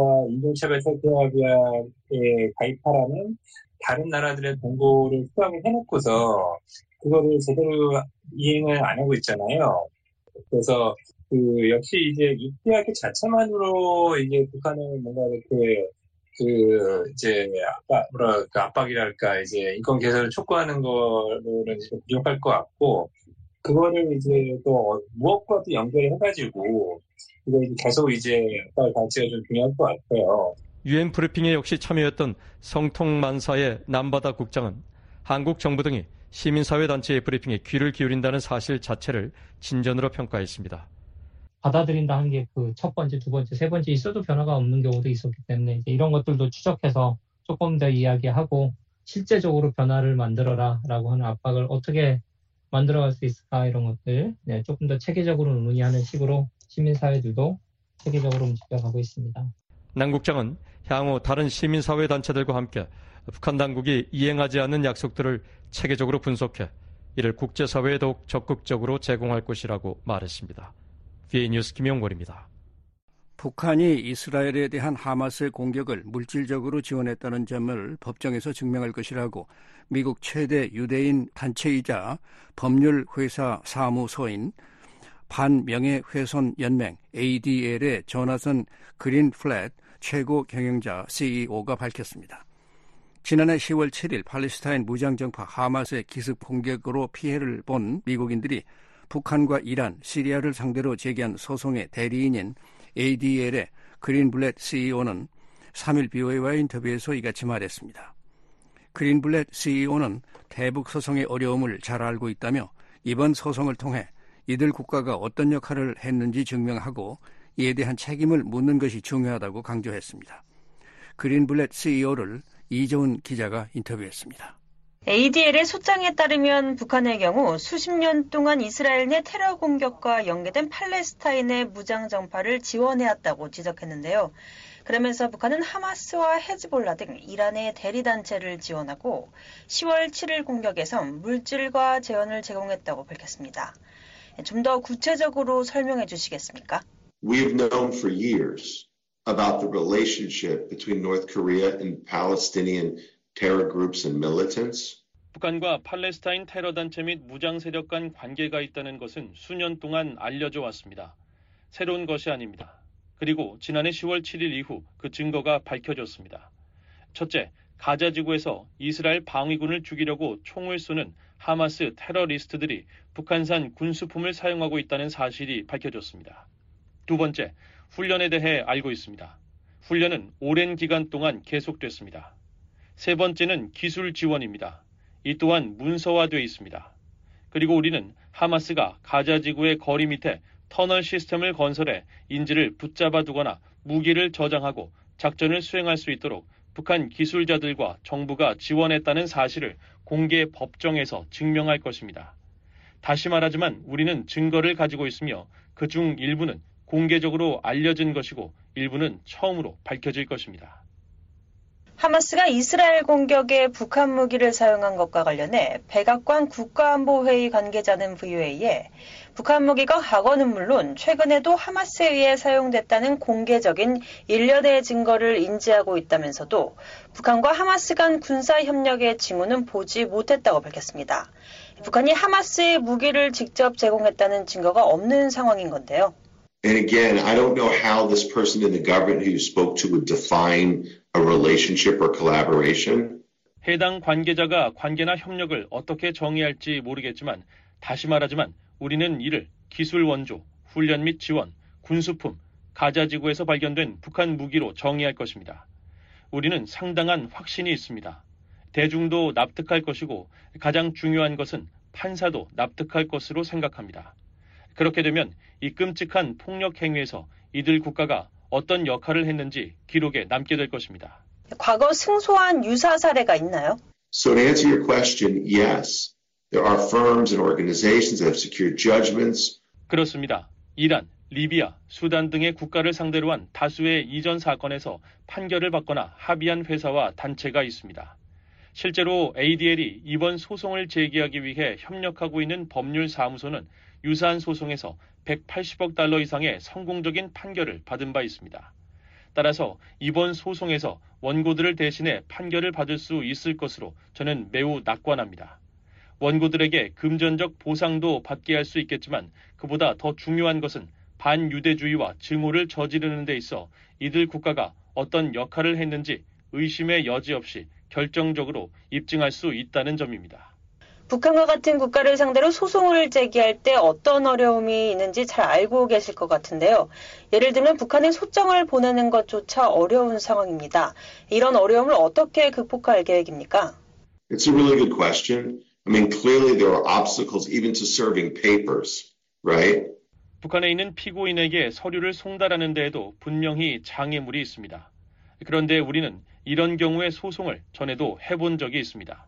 인종차별철폐협약에 가입하라는 다른 나라들의 공고를 수락을 해놓고서 그거를 제대로 이행을 안 하고 있잖아요. 그래서 그 역시 이제 유피알 자체만으로 이제 북한을 뭔가 이렇게 그 이제 압박 뭐랄까 압박이랄까 이제 인권 개선을 촉구하는 거는 좀 부족할 것 같고 그거를 이제 또 무엇과도 연결해가지고 이거 계속 이제 압박을 가치가 좀 중요할 것 같아요. 유엔 브리핑에 역시 참여했던 성통만사의 남바다 국장은 한국 정부 등이 시민사회단체의 브리핑에 귀를 기울인다는 사실 자체를 진전으로 평가했습니다. 받아들인다 하는 게 그 첫 번째, 두 번째, 세 번째 있어도 변화가 없는 경우도 있었기 때문에 이제 이런 것들도 추적해서 조금 더 이야기하고 실제적으로 변화를 만들어라라고 하는 압박을 어떻게 만들어갈 수 있을까 이런 것들 네, 조금 더 체계적으로 논의하는 식으로 시민사회들도 체계적으로 움직여가고 있습니다. 남 국장은 향후 다른 시민사회단체들과 함께 북한 당국이 이행하지 않는 약속들을 체계적으로 분석해 이를 국제사회에 더욱 적극적으로 제공할 것이라고 말했습니다. 비에이 뉴스 김용걸입니다. 북한이 이스라엘에 대한 하마스의 공격을 물질적으로 지원했다는 점을 법정에서 증명할 것이라고 미국 최대 유대인 단체이자 법률회사 사무소인 반명예훼손연맹 에이디엘의 조나선 그린플랫 최고 경영자 씨이오가 밝혔습니다. 지난해 시월 칠일 팔레스타인 무장정파 하마스의 기습 공격으로 피해를 본 미국인들이 북한과 이란, 시리아를 상대로 제기한 소송의 대리인인 에이디엘의 그린블렛 씨이오는 삼 일 비오에이와의 인터뷰에서 이같이 말했습니다. 그린블렛 씨이오는 대북 소송의 어려움을 잘 알고 있다며 이번 소송을 통해 이들 국가가 어떤 역할을 했는지 증명하고 이에 대한 책임을 묻는 것이 중요하다고 강조했습니다. 그린블렛 씨이오를 이재훈 기자가 인터뷰했습니다. 에이디엘의 소장에 따르면 북한의 경우 수십 년 동안 이스라엘 내 테러 공격과 연계된 팔레스타인의 무장정파를 지원해왔다고 지적했는데요. 그러면서 북한은 하마스와 헤즈볼라 등 이란의 대리단체를 지원하고 시월 칠일 공격에서 물질과 재원을 제공했다고 밝혔습니다. 좀 더 구체적으로 설명해 주시겠습니까? We have known for years about the relationship between North Korea and Palestinian terror groups and militants. 북한과 팔레스타인 테러 단체 및 무장 세력 간 관계가 있다는 것은 수년 동안 알려져 왔습니다. 새로운 것이 아닙니다. 그리고 지난해 시월 칠일 이후 그 증거가 밝혀졌습니다. 첫째, 가자 지구에서 이스라엘 방위군을 죽이려고 총을 쏘는 하마스 테러리스트들이 북한산 군수품을 사용하고 있다는 사실이 밝혀졌습니다. 두 번째, 훈련에 대해 알고 있습니다. 훈련은 오랜 기간 동안 계속됐습니다. 세 번째는 기술 지원입니다. 이 또한 문서화되어 있습니다. 그리고 우리는 하마스가 가자 지구의 거리 밑에 터널 시스템을 건설해 인질을 붙잡아 두거나 무기를 저장하고 작전을 수행할 수 있도록 북한 기술자들과 정부가 지원했다는 사실을 공개 법정에서 증명할 것입니다. 다시 말하지만 우리는 증거를 가지고 있으며 그중 일부는 공개적으로 알려진 것이고 일부는 처음으로 밝혀질 것입니다. 하마스가 이스라엘 공격에 북한 무기를 사용한 것과 관련해 백악관 국가안보회의 관계자는 브이오에이에 북한 무기가 과거는 물론 최근에도 하마스에 의해 사용됐다는 공개적인 일련의 증거를 인지하고 있다면서도 북한과 하마스 간 군사협력의 징후는 보지 못했다고 밝혔습니다. 북한이 하마스에 무기를 직접 제공했다는 증거가 없는 상황인 건데요. And again, I don't know how this person in the government who you spoke to would define a relationship or collaboration. 해당 관계자가 관계나 협력을 어떻게 정의할지 모르겠지만 다시 말하지만 우리는 이를 기술 원조, 훈련 및 지원, 군수품, 가자지구에서 발견된 북한 무기로 정의할 것입니다. 우리는 상당한 확신이 있습니다. 대중도 납득할 것이고 가장 중요한 것은 판사도 납득할 것으로 생각합니다. 그렇게 되면 이 끔찍한 폭력 행위에서 이들 국가가 어떤 역할을 했는지 기록에 남게 될 것입니다. 과거 승소한 유사 사례가 있나요? So to answer your question, yes. There are firms and organizations that have secured judgments. 그렇습니다. 이란, 리비아, 수단 등의 국가를 상대로 한 다수의 이전 사건에서 판결을 받거나 합의한 회사와 단체가 있습니다. 실제로 에이디엘이 이번 소송을 제기하기 위해 협력하고 있는 법률사무소는 유사한 소송에서 백팔십억 달러 이상의 성공적인 판결을 받은 바 있습니다. 따라서 이번 소송에서 원고들을 대신해 판결을 받을 수 있을 것으로 저는 매우 낙관합니다. 원고들에게 금전적 보상도 받게 할 수 있겠지만 그보다 더 중요한 것은 반유대주의와 증오를 저지르는 데 있어 이들 국가가 어떤 역할을 했는지 의심의 여지 없이 결정적으로 입증할 수 있다는 점입니다. 북한과 같은 국가를 상대로 소송을 제기할 때 어떤 어려움이 있는지 잘 알고 계실 것 같은데요. 예를 들면 북한에 소장을 보내는 것조차 어려운 상황입니다. 이런 어려움을 어떻게 극복할 계획입니까? It's a really good question. I mean, clearly there are obstacles even to serving papers, right? 북한에 있는 피고인에게 서류를 송달하는 데에도 분명히 장애물이 있습니다. 그런데 우리는 이런 경우의 소송을 전에도 해본 적이 있습니다.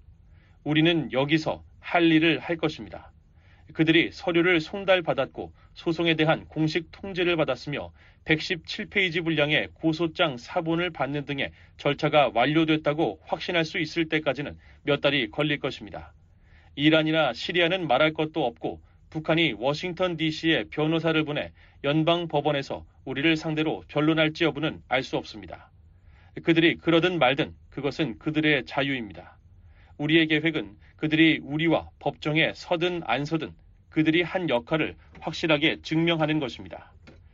우리는 여기서 할 일을 할 것입니다. 그들이 서류를 송달받았고 소송에 대한 공식 통지를 받았으며 백십칠 페이지 분량의 고소장 사본을 받는 등의 절차가 완료됐다고 확신할 수 있을 때까지는 몇 달이 걸릴 것입니다. 이란이나 시리아는 말할 것도 없고 북한이 워싱턴 디씨에 변호사를 보내 연방 법원에서 우리를 상대로 변론할지 여부는 알 수 없습니다. 그들이 그러든 말든 그것은 그들의 자유입니다. 우리의 계획은 그들이 우리와 법정에 서든 안 서든 그들이 한 역할을 확실하게 증명하는 것입니다.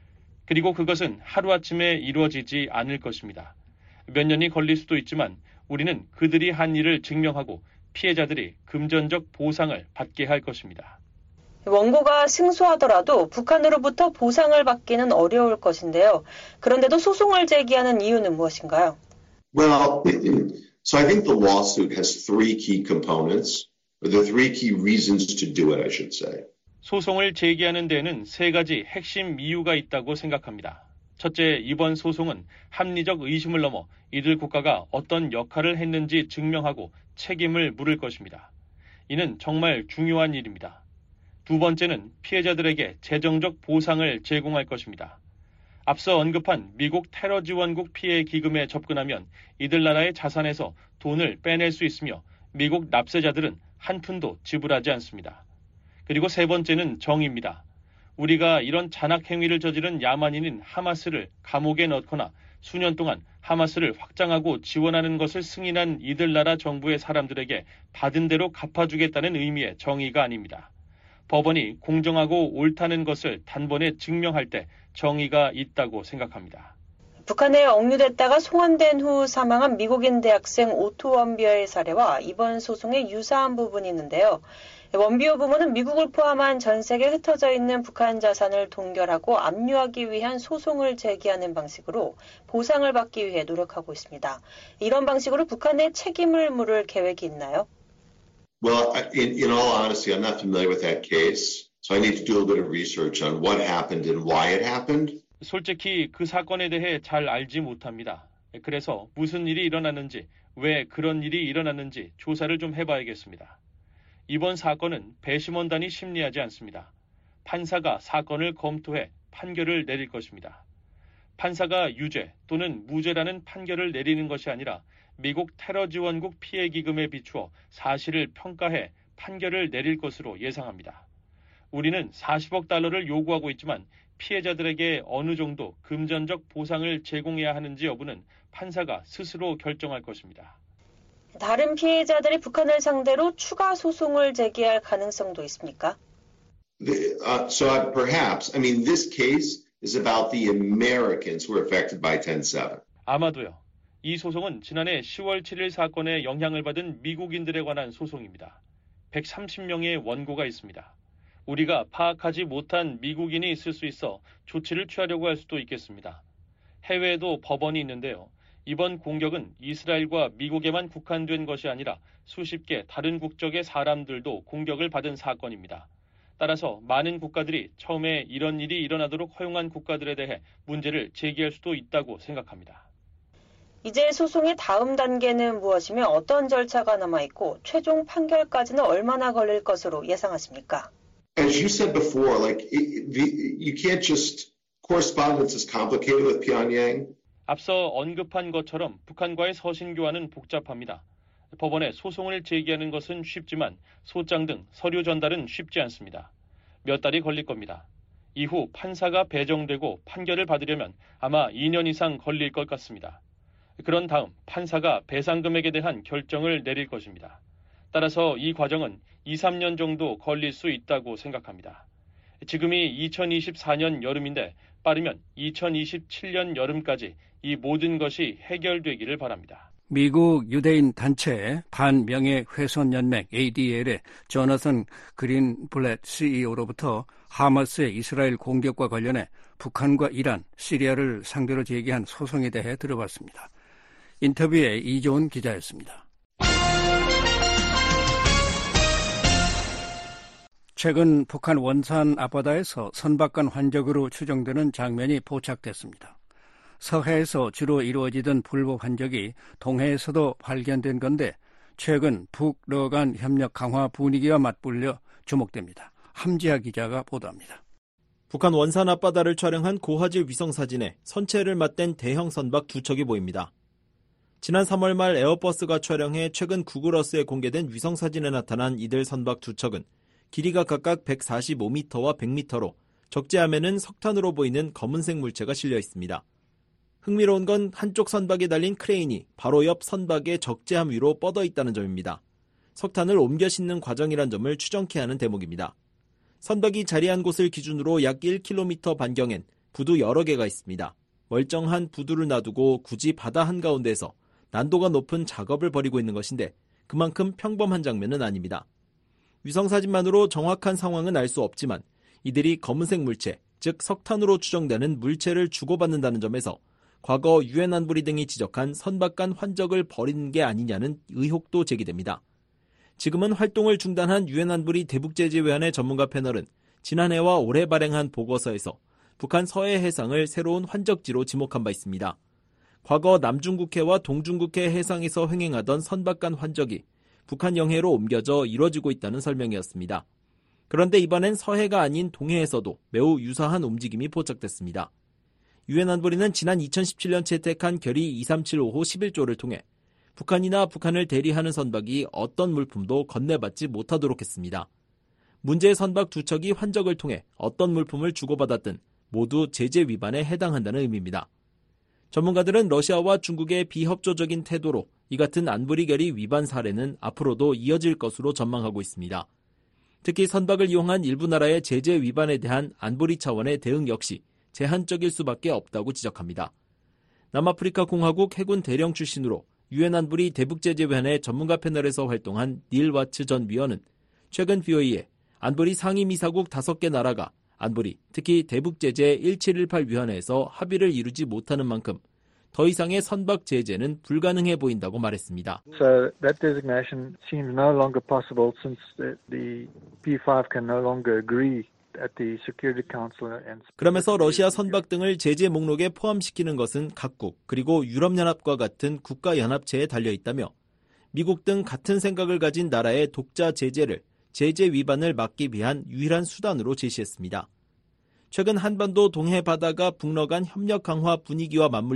그리고 그것은 하루아침에 이루어지지 않을 것입니다. 몇 년이 걸릴 수도 있지만 우리는 그들이 한 일을 증명하고 피해자들이 금전적 보상을 받게 할 것입니다. 원고가 승소하더라도 북한으로부터 보상을 받기는 어려울 것인데요. 그런데도 소송을 제기하는 이유는 무엇인가요? Well, so I think the lawsuit has three key components, or the three key reasons to do it, I should say. 소송을 제기하는 데에는 세 가지 핵심 이유가 있다고 생각합니다. 첫째, 이번 소송은 합리적 의심을 넘어 이들 국가가 어떤 역할을 했는지 증명하고 책임을 물을 것입니다. 이는 정말 중요한 일입니다. 두 번째는 피해자들에게 재정적 보상을 제공할 것입니다. 앞서 언급한 미국 테러 지원국 피해 기금에 접근하면 이들 나라의 자산에서 돈을 빼낼 수 있으며 미국 납세자들은 한 푼도 지불하지 않습니다. 그리고 세 번째는 정의입니다. 우리가 이런 잔악 행위를 저지른 야만인인 하마스를 감옥에 넣거나 수년 동안 하마스를 확장하고 지원하는 것을 승인한 이들 나라 정부의 사람들에게 받은 대로 갚아주겠다는 의미의 정의가 아닙니다. 법원이 공정하고 옳다는 것을 단번에 증명할 때 정의가 있다고 생각합니다. 북한에 억류됐다가 송환된 후 사망한 미국인 대학생 오토 원비어의 사례와 이번 소송에 유사한 부분이 있는데요. 원비어 부모는 미국을 포함한 전 세계에 흩어져 있는 북한 자산을 동결하고 압류하기 위한 소송을 제기하는 방식으로 보상을 받기 위해 노력하고 있습니다. 이런 방식으로 북한에 책임을 물을 계획이 있나요? Well, in, in all honesty, I'm not familiar with that case, so I need to do a little bit of research on what happened and why it happened. 솔직히 그 사건에 대해 잘 알지 못합니다. 그래서 무슨 일이 일어났는지, 왜 그런 일이 일어났는지 조사를 좀 해봐야겠습니다. 이번 사건은 배심원단이 심리하지 않습니다. 판사가 사건을 검토해 판결을 내릴 것입니다. 판사가 유죄 또는 무죄라는 판결을 내리는 것이 아니라 미국 테러 지원국 피해 기금에 비추어 사실을 평가해 판결을 내릴 것으로 예상합니다. 우리는 사십억 달러를 요구하고 있지만 피해자들에게 어느 정도 금전적 보상을 제공해야 하는지 여부는 판사가 스스로 결정할 것입니다. 다른 피해자들이 북한을 상대로 추가 소송을 제기할 가능성도 있습니까? The, uh, so I, perhaps, I mean, this case is about the Americans who were affected by ten seven. 아마도요. 이 소송은 지난해 시월 칠일 사건에 영향을 받은 미국인들에 관한 소송입니다. 백삼십 명의 원고가 있습니다. 우리가 파악하지 못한 미국인이 있을 수 있어 조치를 취하려고 할 수도 있겠습니다. 해외에도 법원이 있는데요. 이번 공격은 이스라엘과 미국에만 국한된 것이 아니라 수십 개 다른 국적의 사람들도 공격을 받은 사건입니다. 따라서 많은 국가들이 처음에 이런 일이 일어나도록 허용한 국가들에 대해 문제를 제기할 수도 있다고 생각합니다. 이제 소송의 다음 단계는 무엇이며 어떤 절차가 남아있고 최종 판결까지는 얼마나 걸릴 것으로 예상하십니까? As you said before, like the, you can't just correspondence is complicated with Pyongyang. 앞서 언급한 것처럼 북한과의 서신 교환은 복잡합니다. 법원에 소송을 제기하는 것은 쉽지만 소장 등 서류 전달은 쉽지 않습니다. 몇 달이 걸릴 겁니다. 이후 판사가 배정되고 판결을 받으려면 아마 이 년 이상 걸릴 것 같습니다. 그런 다음 판사가 배상금액에 대한 결정을 내릴 것입니다. 따라서 이 과정은 이, 삼 년 정도 걸릴 수 있다고 생각합니다. 지금이 이천이십사 년 여름인데 빠르면 이천이십칠 년 여름까지 이 모든 것이 해결되기를 바랍니다. 미국 유대인 단체 반명예훼손연맹 에이디엘의 조나선 그린블렛 씨이오로부터 하마스의 이스라엘 공격과 관련해 북한과 이란, 시리아를 상대로 제기한 소송에 대해 들어봤습니다. 인터뷰에 이조은 기자였습니다. 최근 북한 원산 앞바다에서 선박간 환적으로 추정되는 장면이 포착됐습니다. 서해에서 주로 이루어지던 불법 환적이 동해에서도 발견된 건데 최근 북러 간 협력 강화 분위기와 맞불려 주목됩니다. 함지아 기자가 보도합니다. 북한 원산 앞바다를 촬영한 고화질 위성사진에 선체를 맞댄 대형 선박 두 척이 보입니다. 지난 삼월 말 에어버스가 촬영해 최근 구글어스에 공개된 위성사진에 나타난 이들 선박 두 척은 길이가 각각 백사십오 미터와 백 미터로 적재함에는 석탄으로 보이는 검은색 물체가 실려 있습니다. 흥미로운 건 한쪽 선박에 달린 크레인이 바로 옆 선박의 적재함 위로 뻗어 있다는 점입니다. 석탄을 옮겨 싣는 과정이란 점을 추정케 하는 대목입니다. 선박이 자리한 곳을 기준으로 약 일 킬로미터 반경엔 부두 여러 개가 있습니다. 멀쩡한 부두를 놔두고 굳이 바다 한가운데에서 난도가 높은 작업을 벌이고 있는 것인데 그만큼 평범한 장면은 아닙니다. 위성사진만으로 정확한 상황은 알 수 없지만 이들이 검은색 물체, 즉 석탄으로 추정되는 물체를 주고받는다는 점에서 과거 유엔 안보리 등이 지적한 선박 간 환적을 벌이는 게 아니냐는 의혹도 제기됩니다. 지금은 활동을 중단한 유엔 안보리 대북제재위원회 전문가 패널은 지난해와 올해 발행한 보고서에서 북한 서해 해상을 새로운 환적지로 지목한 바 있습니다. 과거 남중국해와 동중국해 해상에서 횡행하던 선박 간 환적이 북한 영해로 옮겨져 이뤄지고 있다는 설명이었습니다. 그런데 이번엔 서해가 아닌 동해에서도 매우 유사한 움직임이 포착됐습니다. 유엔 안보리는 지난 이천십칠 년 채택한 결의 이삼칠오 호 십일 조를 통해 북한이나 북한을 대리하는 선박이 어떤 물품도 건네받지 못하도록 했습니다. 문제의 선박 두 척이 환적을 통해 어떤 물품을 주고받았든 모두 제재 위반에 해당한다는 의미입니다. 전문가들은 러시아와 중국의 비협조적인 태도로 이 같은 안보리 결의 위반 사례는 앞으로도 이어질 것으로 전망하고 있습니다. 특히 선박을 이용한 일부 나라의 제재 위반에 대한 안보리 차원의 대응 역시 제한적일 수밖에 없다고 지적합니다. 남아프리카 공화국 해군 대령 출신으로 유엔 안보리 대북제재위원회 전문가 패널에서 활동한 닐 와츠 전 위원은 최근 비오이에 안보리 상임이사국 다섯 개 나라가 안보리, 특히 대북제재 일칠일팔 위원회에서 합의를 이루지 못하는 만큼 더 이상의 선박 제재는 불가능해 보인다고 말했습니다. So that designation seems no longer possible since the, the 피 파이브 can no longer agree at the Security Council and 그러면서 러시아 선박 등을 제재 목록에 포함시키는 것은 각국 그리고 유럽연합과 같은 국가연합체에 달려있다며 미국 등 같은 생각을 가진 나라의 독자 제재를 제재 위반을 막기 위한 유일한 수단으로 제시했습니다. 최근 한반도 동해 바다가 북러 간 협력 강화 분위기와 맞물려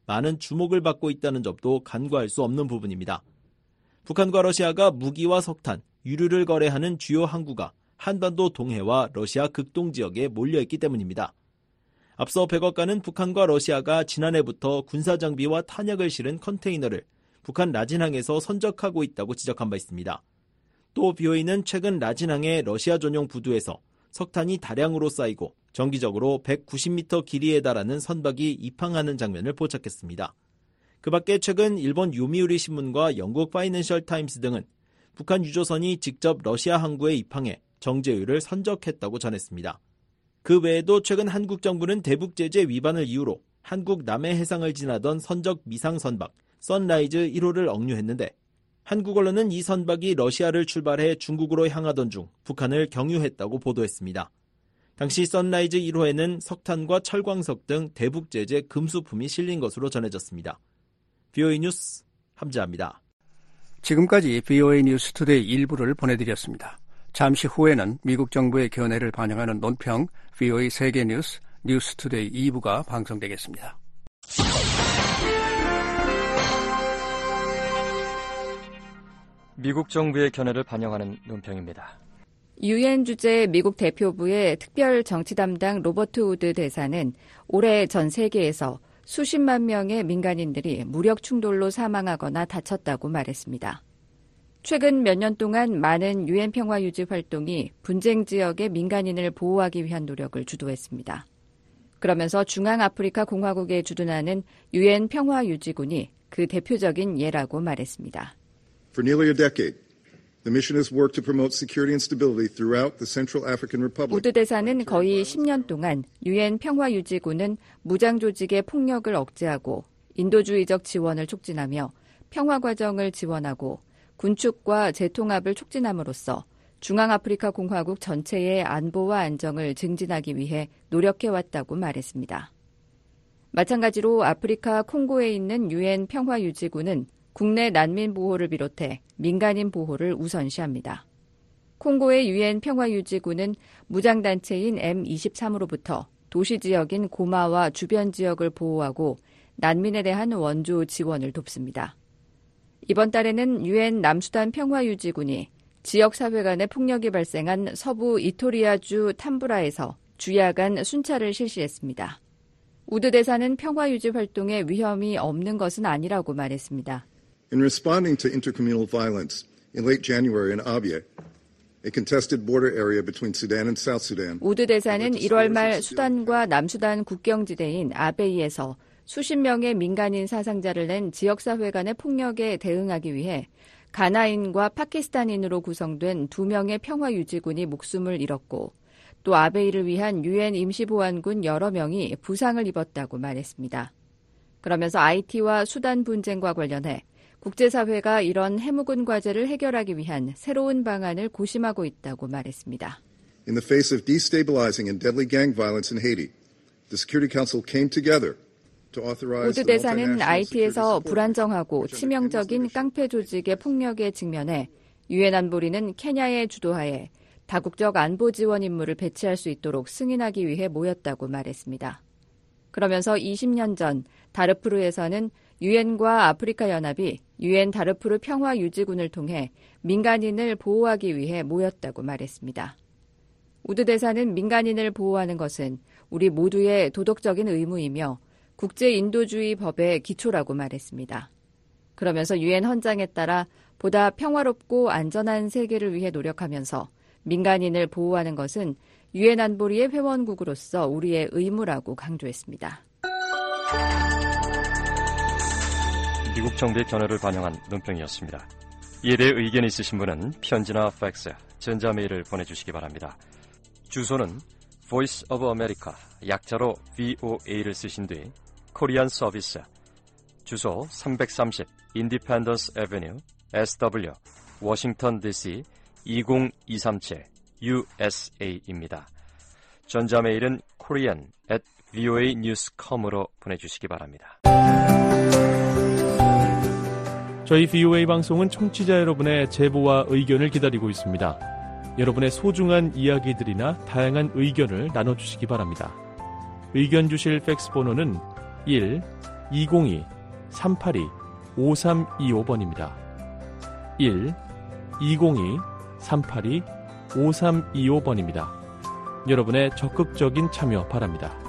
많은 주목을 받고 있다는 점도 간과할 수 없는 부분입니다. 북한과 러시아가 무기와 석탄, 유류를 거래하는 주요 항구가 한반도 동해와 러시아 극동 지역에 몰려있기 때문입니다. 앞서 백악관은 북한과 러시아가 지난해부터 군사장비와 탄약을 실은 컨테이너를 북한 라진항에서 선적하고 있다고 지적한 바 있습니다. 또 비오이는 최근 라진항의 러시아 전용 부두에서 석탄이 다량으로 쌓이고 정기적으로 백구십 미터 길이에 달하는 선박이 입항하는 장면을 포착했습니다. 그 밖에 최근 일본 요미우리 신문과 영국 파이낸셜 타임스 등은 북한 유조선이 직접 러시아 항구에 입항해 정제유를 선적했다고 전했습니다. 그 외에도 최근 한국 정부는 대북 제재 위반을 이유로 한국 남해 해상을 지나던 선적 미상 선박 선라이즈 일 호를 억류했는데 한국 언론은 이 선박이 러시아를 출발해 중국으로 향하던 중 북한을 경유했다고 보도했습니다. 당시 선라이즈 일 호에는 석탄과 철광석 등 대북 제재 금수품이 실린 것으로 전해졌습니다. 비오에이 뉴스 함지아입니다. 지금까지 비오에이 뉴스 투데이 일부를 보내드렸습니다. 잠시 후에는 미국 정부의 견해를 반영하는 논평 비오에이 세계뉴스 뉴스 투데이 이 부가 방송되겠습니다. 미국 정부의 견해를 반영하는 논평입니다. 유엔 주재 미국 대표부의 특별 정치 담당 로버트 우드 대사는 올해 전 세계에서 수십만 명의 민간인들이 무력 충돌로 사망하거나 다쳤다고 말했습니다. 최근 몇 년 동안 많은 유엔 평화 유지 활동이 분쟁 지역의 민간인을 보호하기 위한 노력을 주도했습니다. 그러면서 중앙아프리카 공화국에 주둔하는 유엔 평화 유지군이 그 대표적인 예라고 말했습니다. For nearly a decade, the mission has worked to promote security and stability throughout the Central African Republic. 우드 대사는 거의 십 년 동안 유엔 평화 유지군은 무장 조직의 폭력을 억제하고 인도주의적 지원을 촉진하며 평화 과정을 지원하고 군축과 재통합을 촉진함으로써 중앙아프리카 공화국 전체의 안보와 안정을 증진하기 위해 노력해왔다고 말했습니다. 마찬가지로 아프리카 콩고에 있는 유엔 평화 유지군은 국내 난민 보호를 비롯해 민간인 보호를 우선시합니다. 콩고의 유엔 평화 유지군은 무장단체인 엠 이십삼으로부터 도시 지역인 고마와 주변 지역을 보호하고 난민에 대한 원조 지원을 돕습니다. 이번 달에는 유엔 남수단 평화유지군이 지역사회 간의 폭력이 발생한 서부 이토리아주 탐브라에서 주야간 순찰을 실시했습니다. 우드 대사는 평화유지 활동에 위험이 없는 것은 아니라고 말했습니다. In responding to intercommunal violence in late January in Abyei, a contested border area between Sudan and South Sudan. 우드 대사는 일월 말 수단과 남수단 국경지대인 아베이에서 수십 명의 민간인 사상자를 낸 지역사회 간의 폭력에 대응하기 위해 가나인과 파키스탄인으로 구성된 두 명의 평화유지군이 목숨을 잃었고 또 아베이를 위한 유엔 임시보안군 여러 명이 부상을 입었다고 말했습니다. 그러면서 아이티와 수단 분쟁과 관련해 국제사회가 이런 해묵은 과제를 해결하기 위한 새로운 방안을 고심하고 있다고 말했습니다. In the face of destabilizing and deadly gang violence in Haiti, the Security Council came together. 우드 대사는 아이티에서 불안정하고 치명적인 깡패 조직의 폭력에 직면해 유엔 안보리는 케냐의 주도하에 다국적 안보 지원 임무를 배치할 수 있도록 승인하기 위해 모였다고 말했습니다. 그러면서 이십 년 전 다르푸르에서는 유엔과 아프리카 연합이 유엔 다르푸르 평화 유지군을 통해 민간인을 보호하기 위해 모였다고 말했습니다. 우드 대사는 민간인을 보호하는 것은 우리 모두의 도덕적인 의무이며 국제인도주의 법의 기초라고 말했습니다. 그러면서 유엔 헌장에 따라 보다 평화롭고 안전한 세계를 위해 노력하면서 민간인을 보호하는 것은 유엔 안보리의 회원국으로서 우리의 의무라고 강조했습니다. 미국 정부의 견해를 반영한 논평이었습니다. 이에 대해 의견이 있으신 분은 편지나 팩스, 전자메일을 보내주시기 바랍니다. 주소는 Voice of America, 약자로 브이오에이를 쓰신 뒤 코리안 서비스, 주소 삼백삼십 인디펜던스 애비뉴 에스더블유, 워싱턴 디씨 이공이삼칠 유에스에이입니다. 전자메일은 korean at voa news dot com으로 보내주시기 바랍니다. 저희 브이오에이 방송은 청취자 여러분의 제보와 의견을 기다리고 있습니다. 여러분의 소중한 이야기들이나 다양한 의견을 나눠주시기 바랍니다. 의견 주실 팩스 번호는 일 이공이 삼팔이 오삼이오 번입니다. 일 이공이 삼팔이 오삼이오 번입니다. 여러분의 적극적인 참여 바랍니다.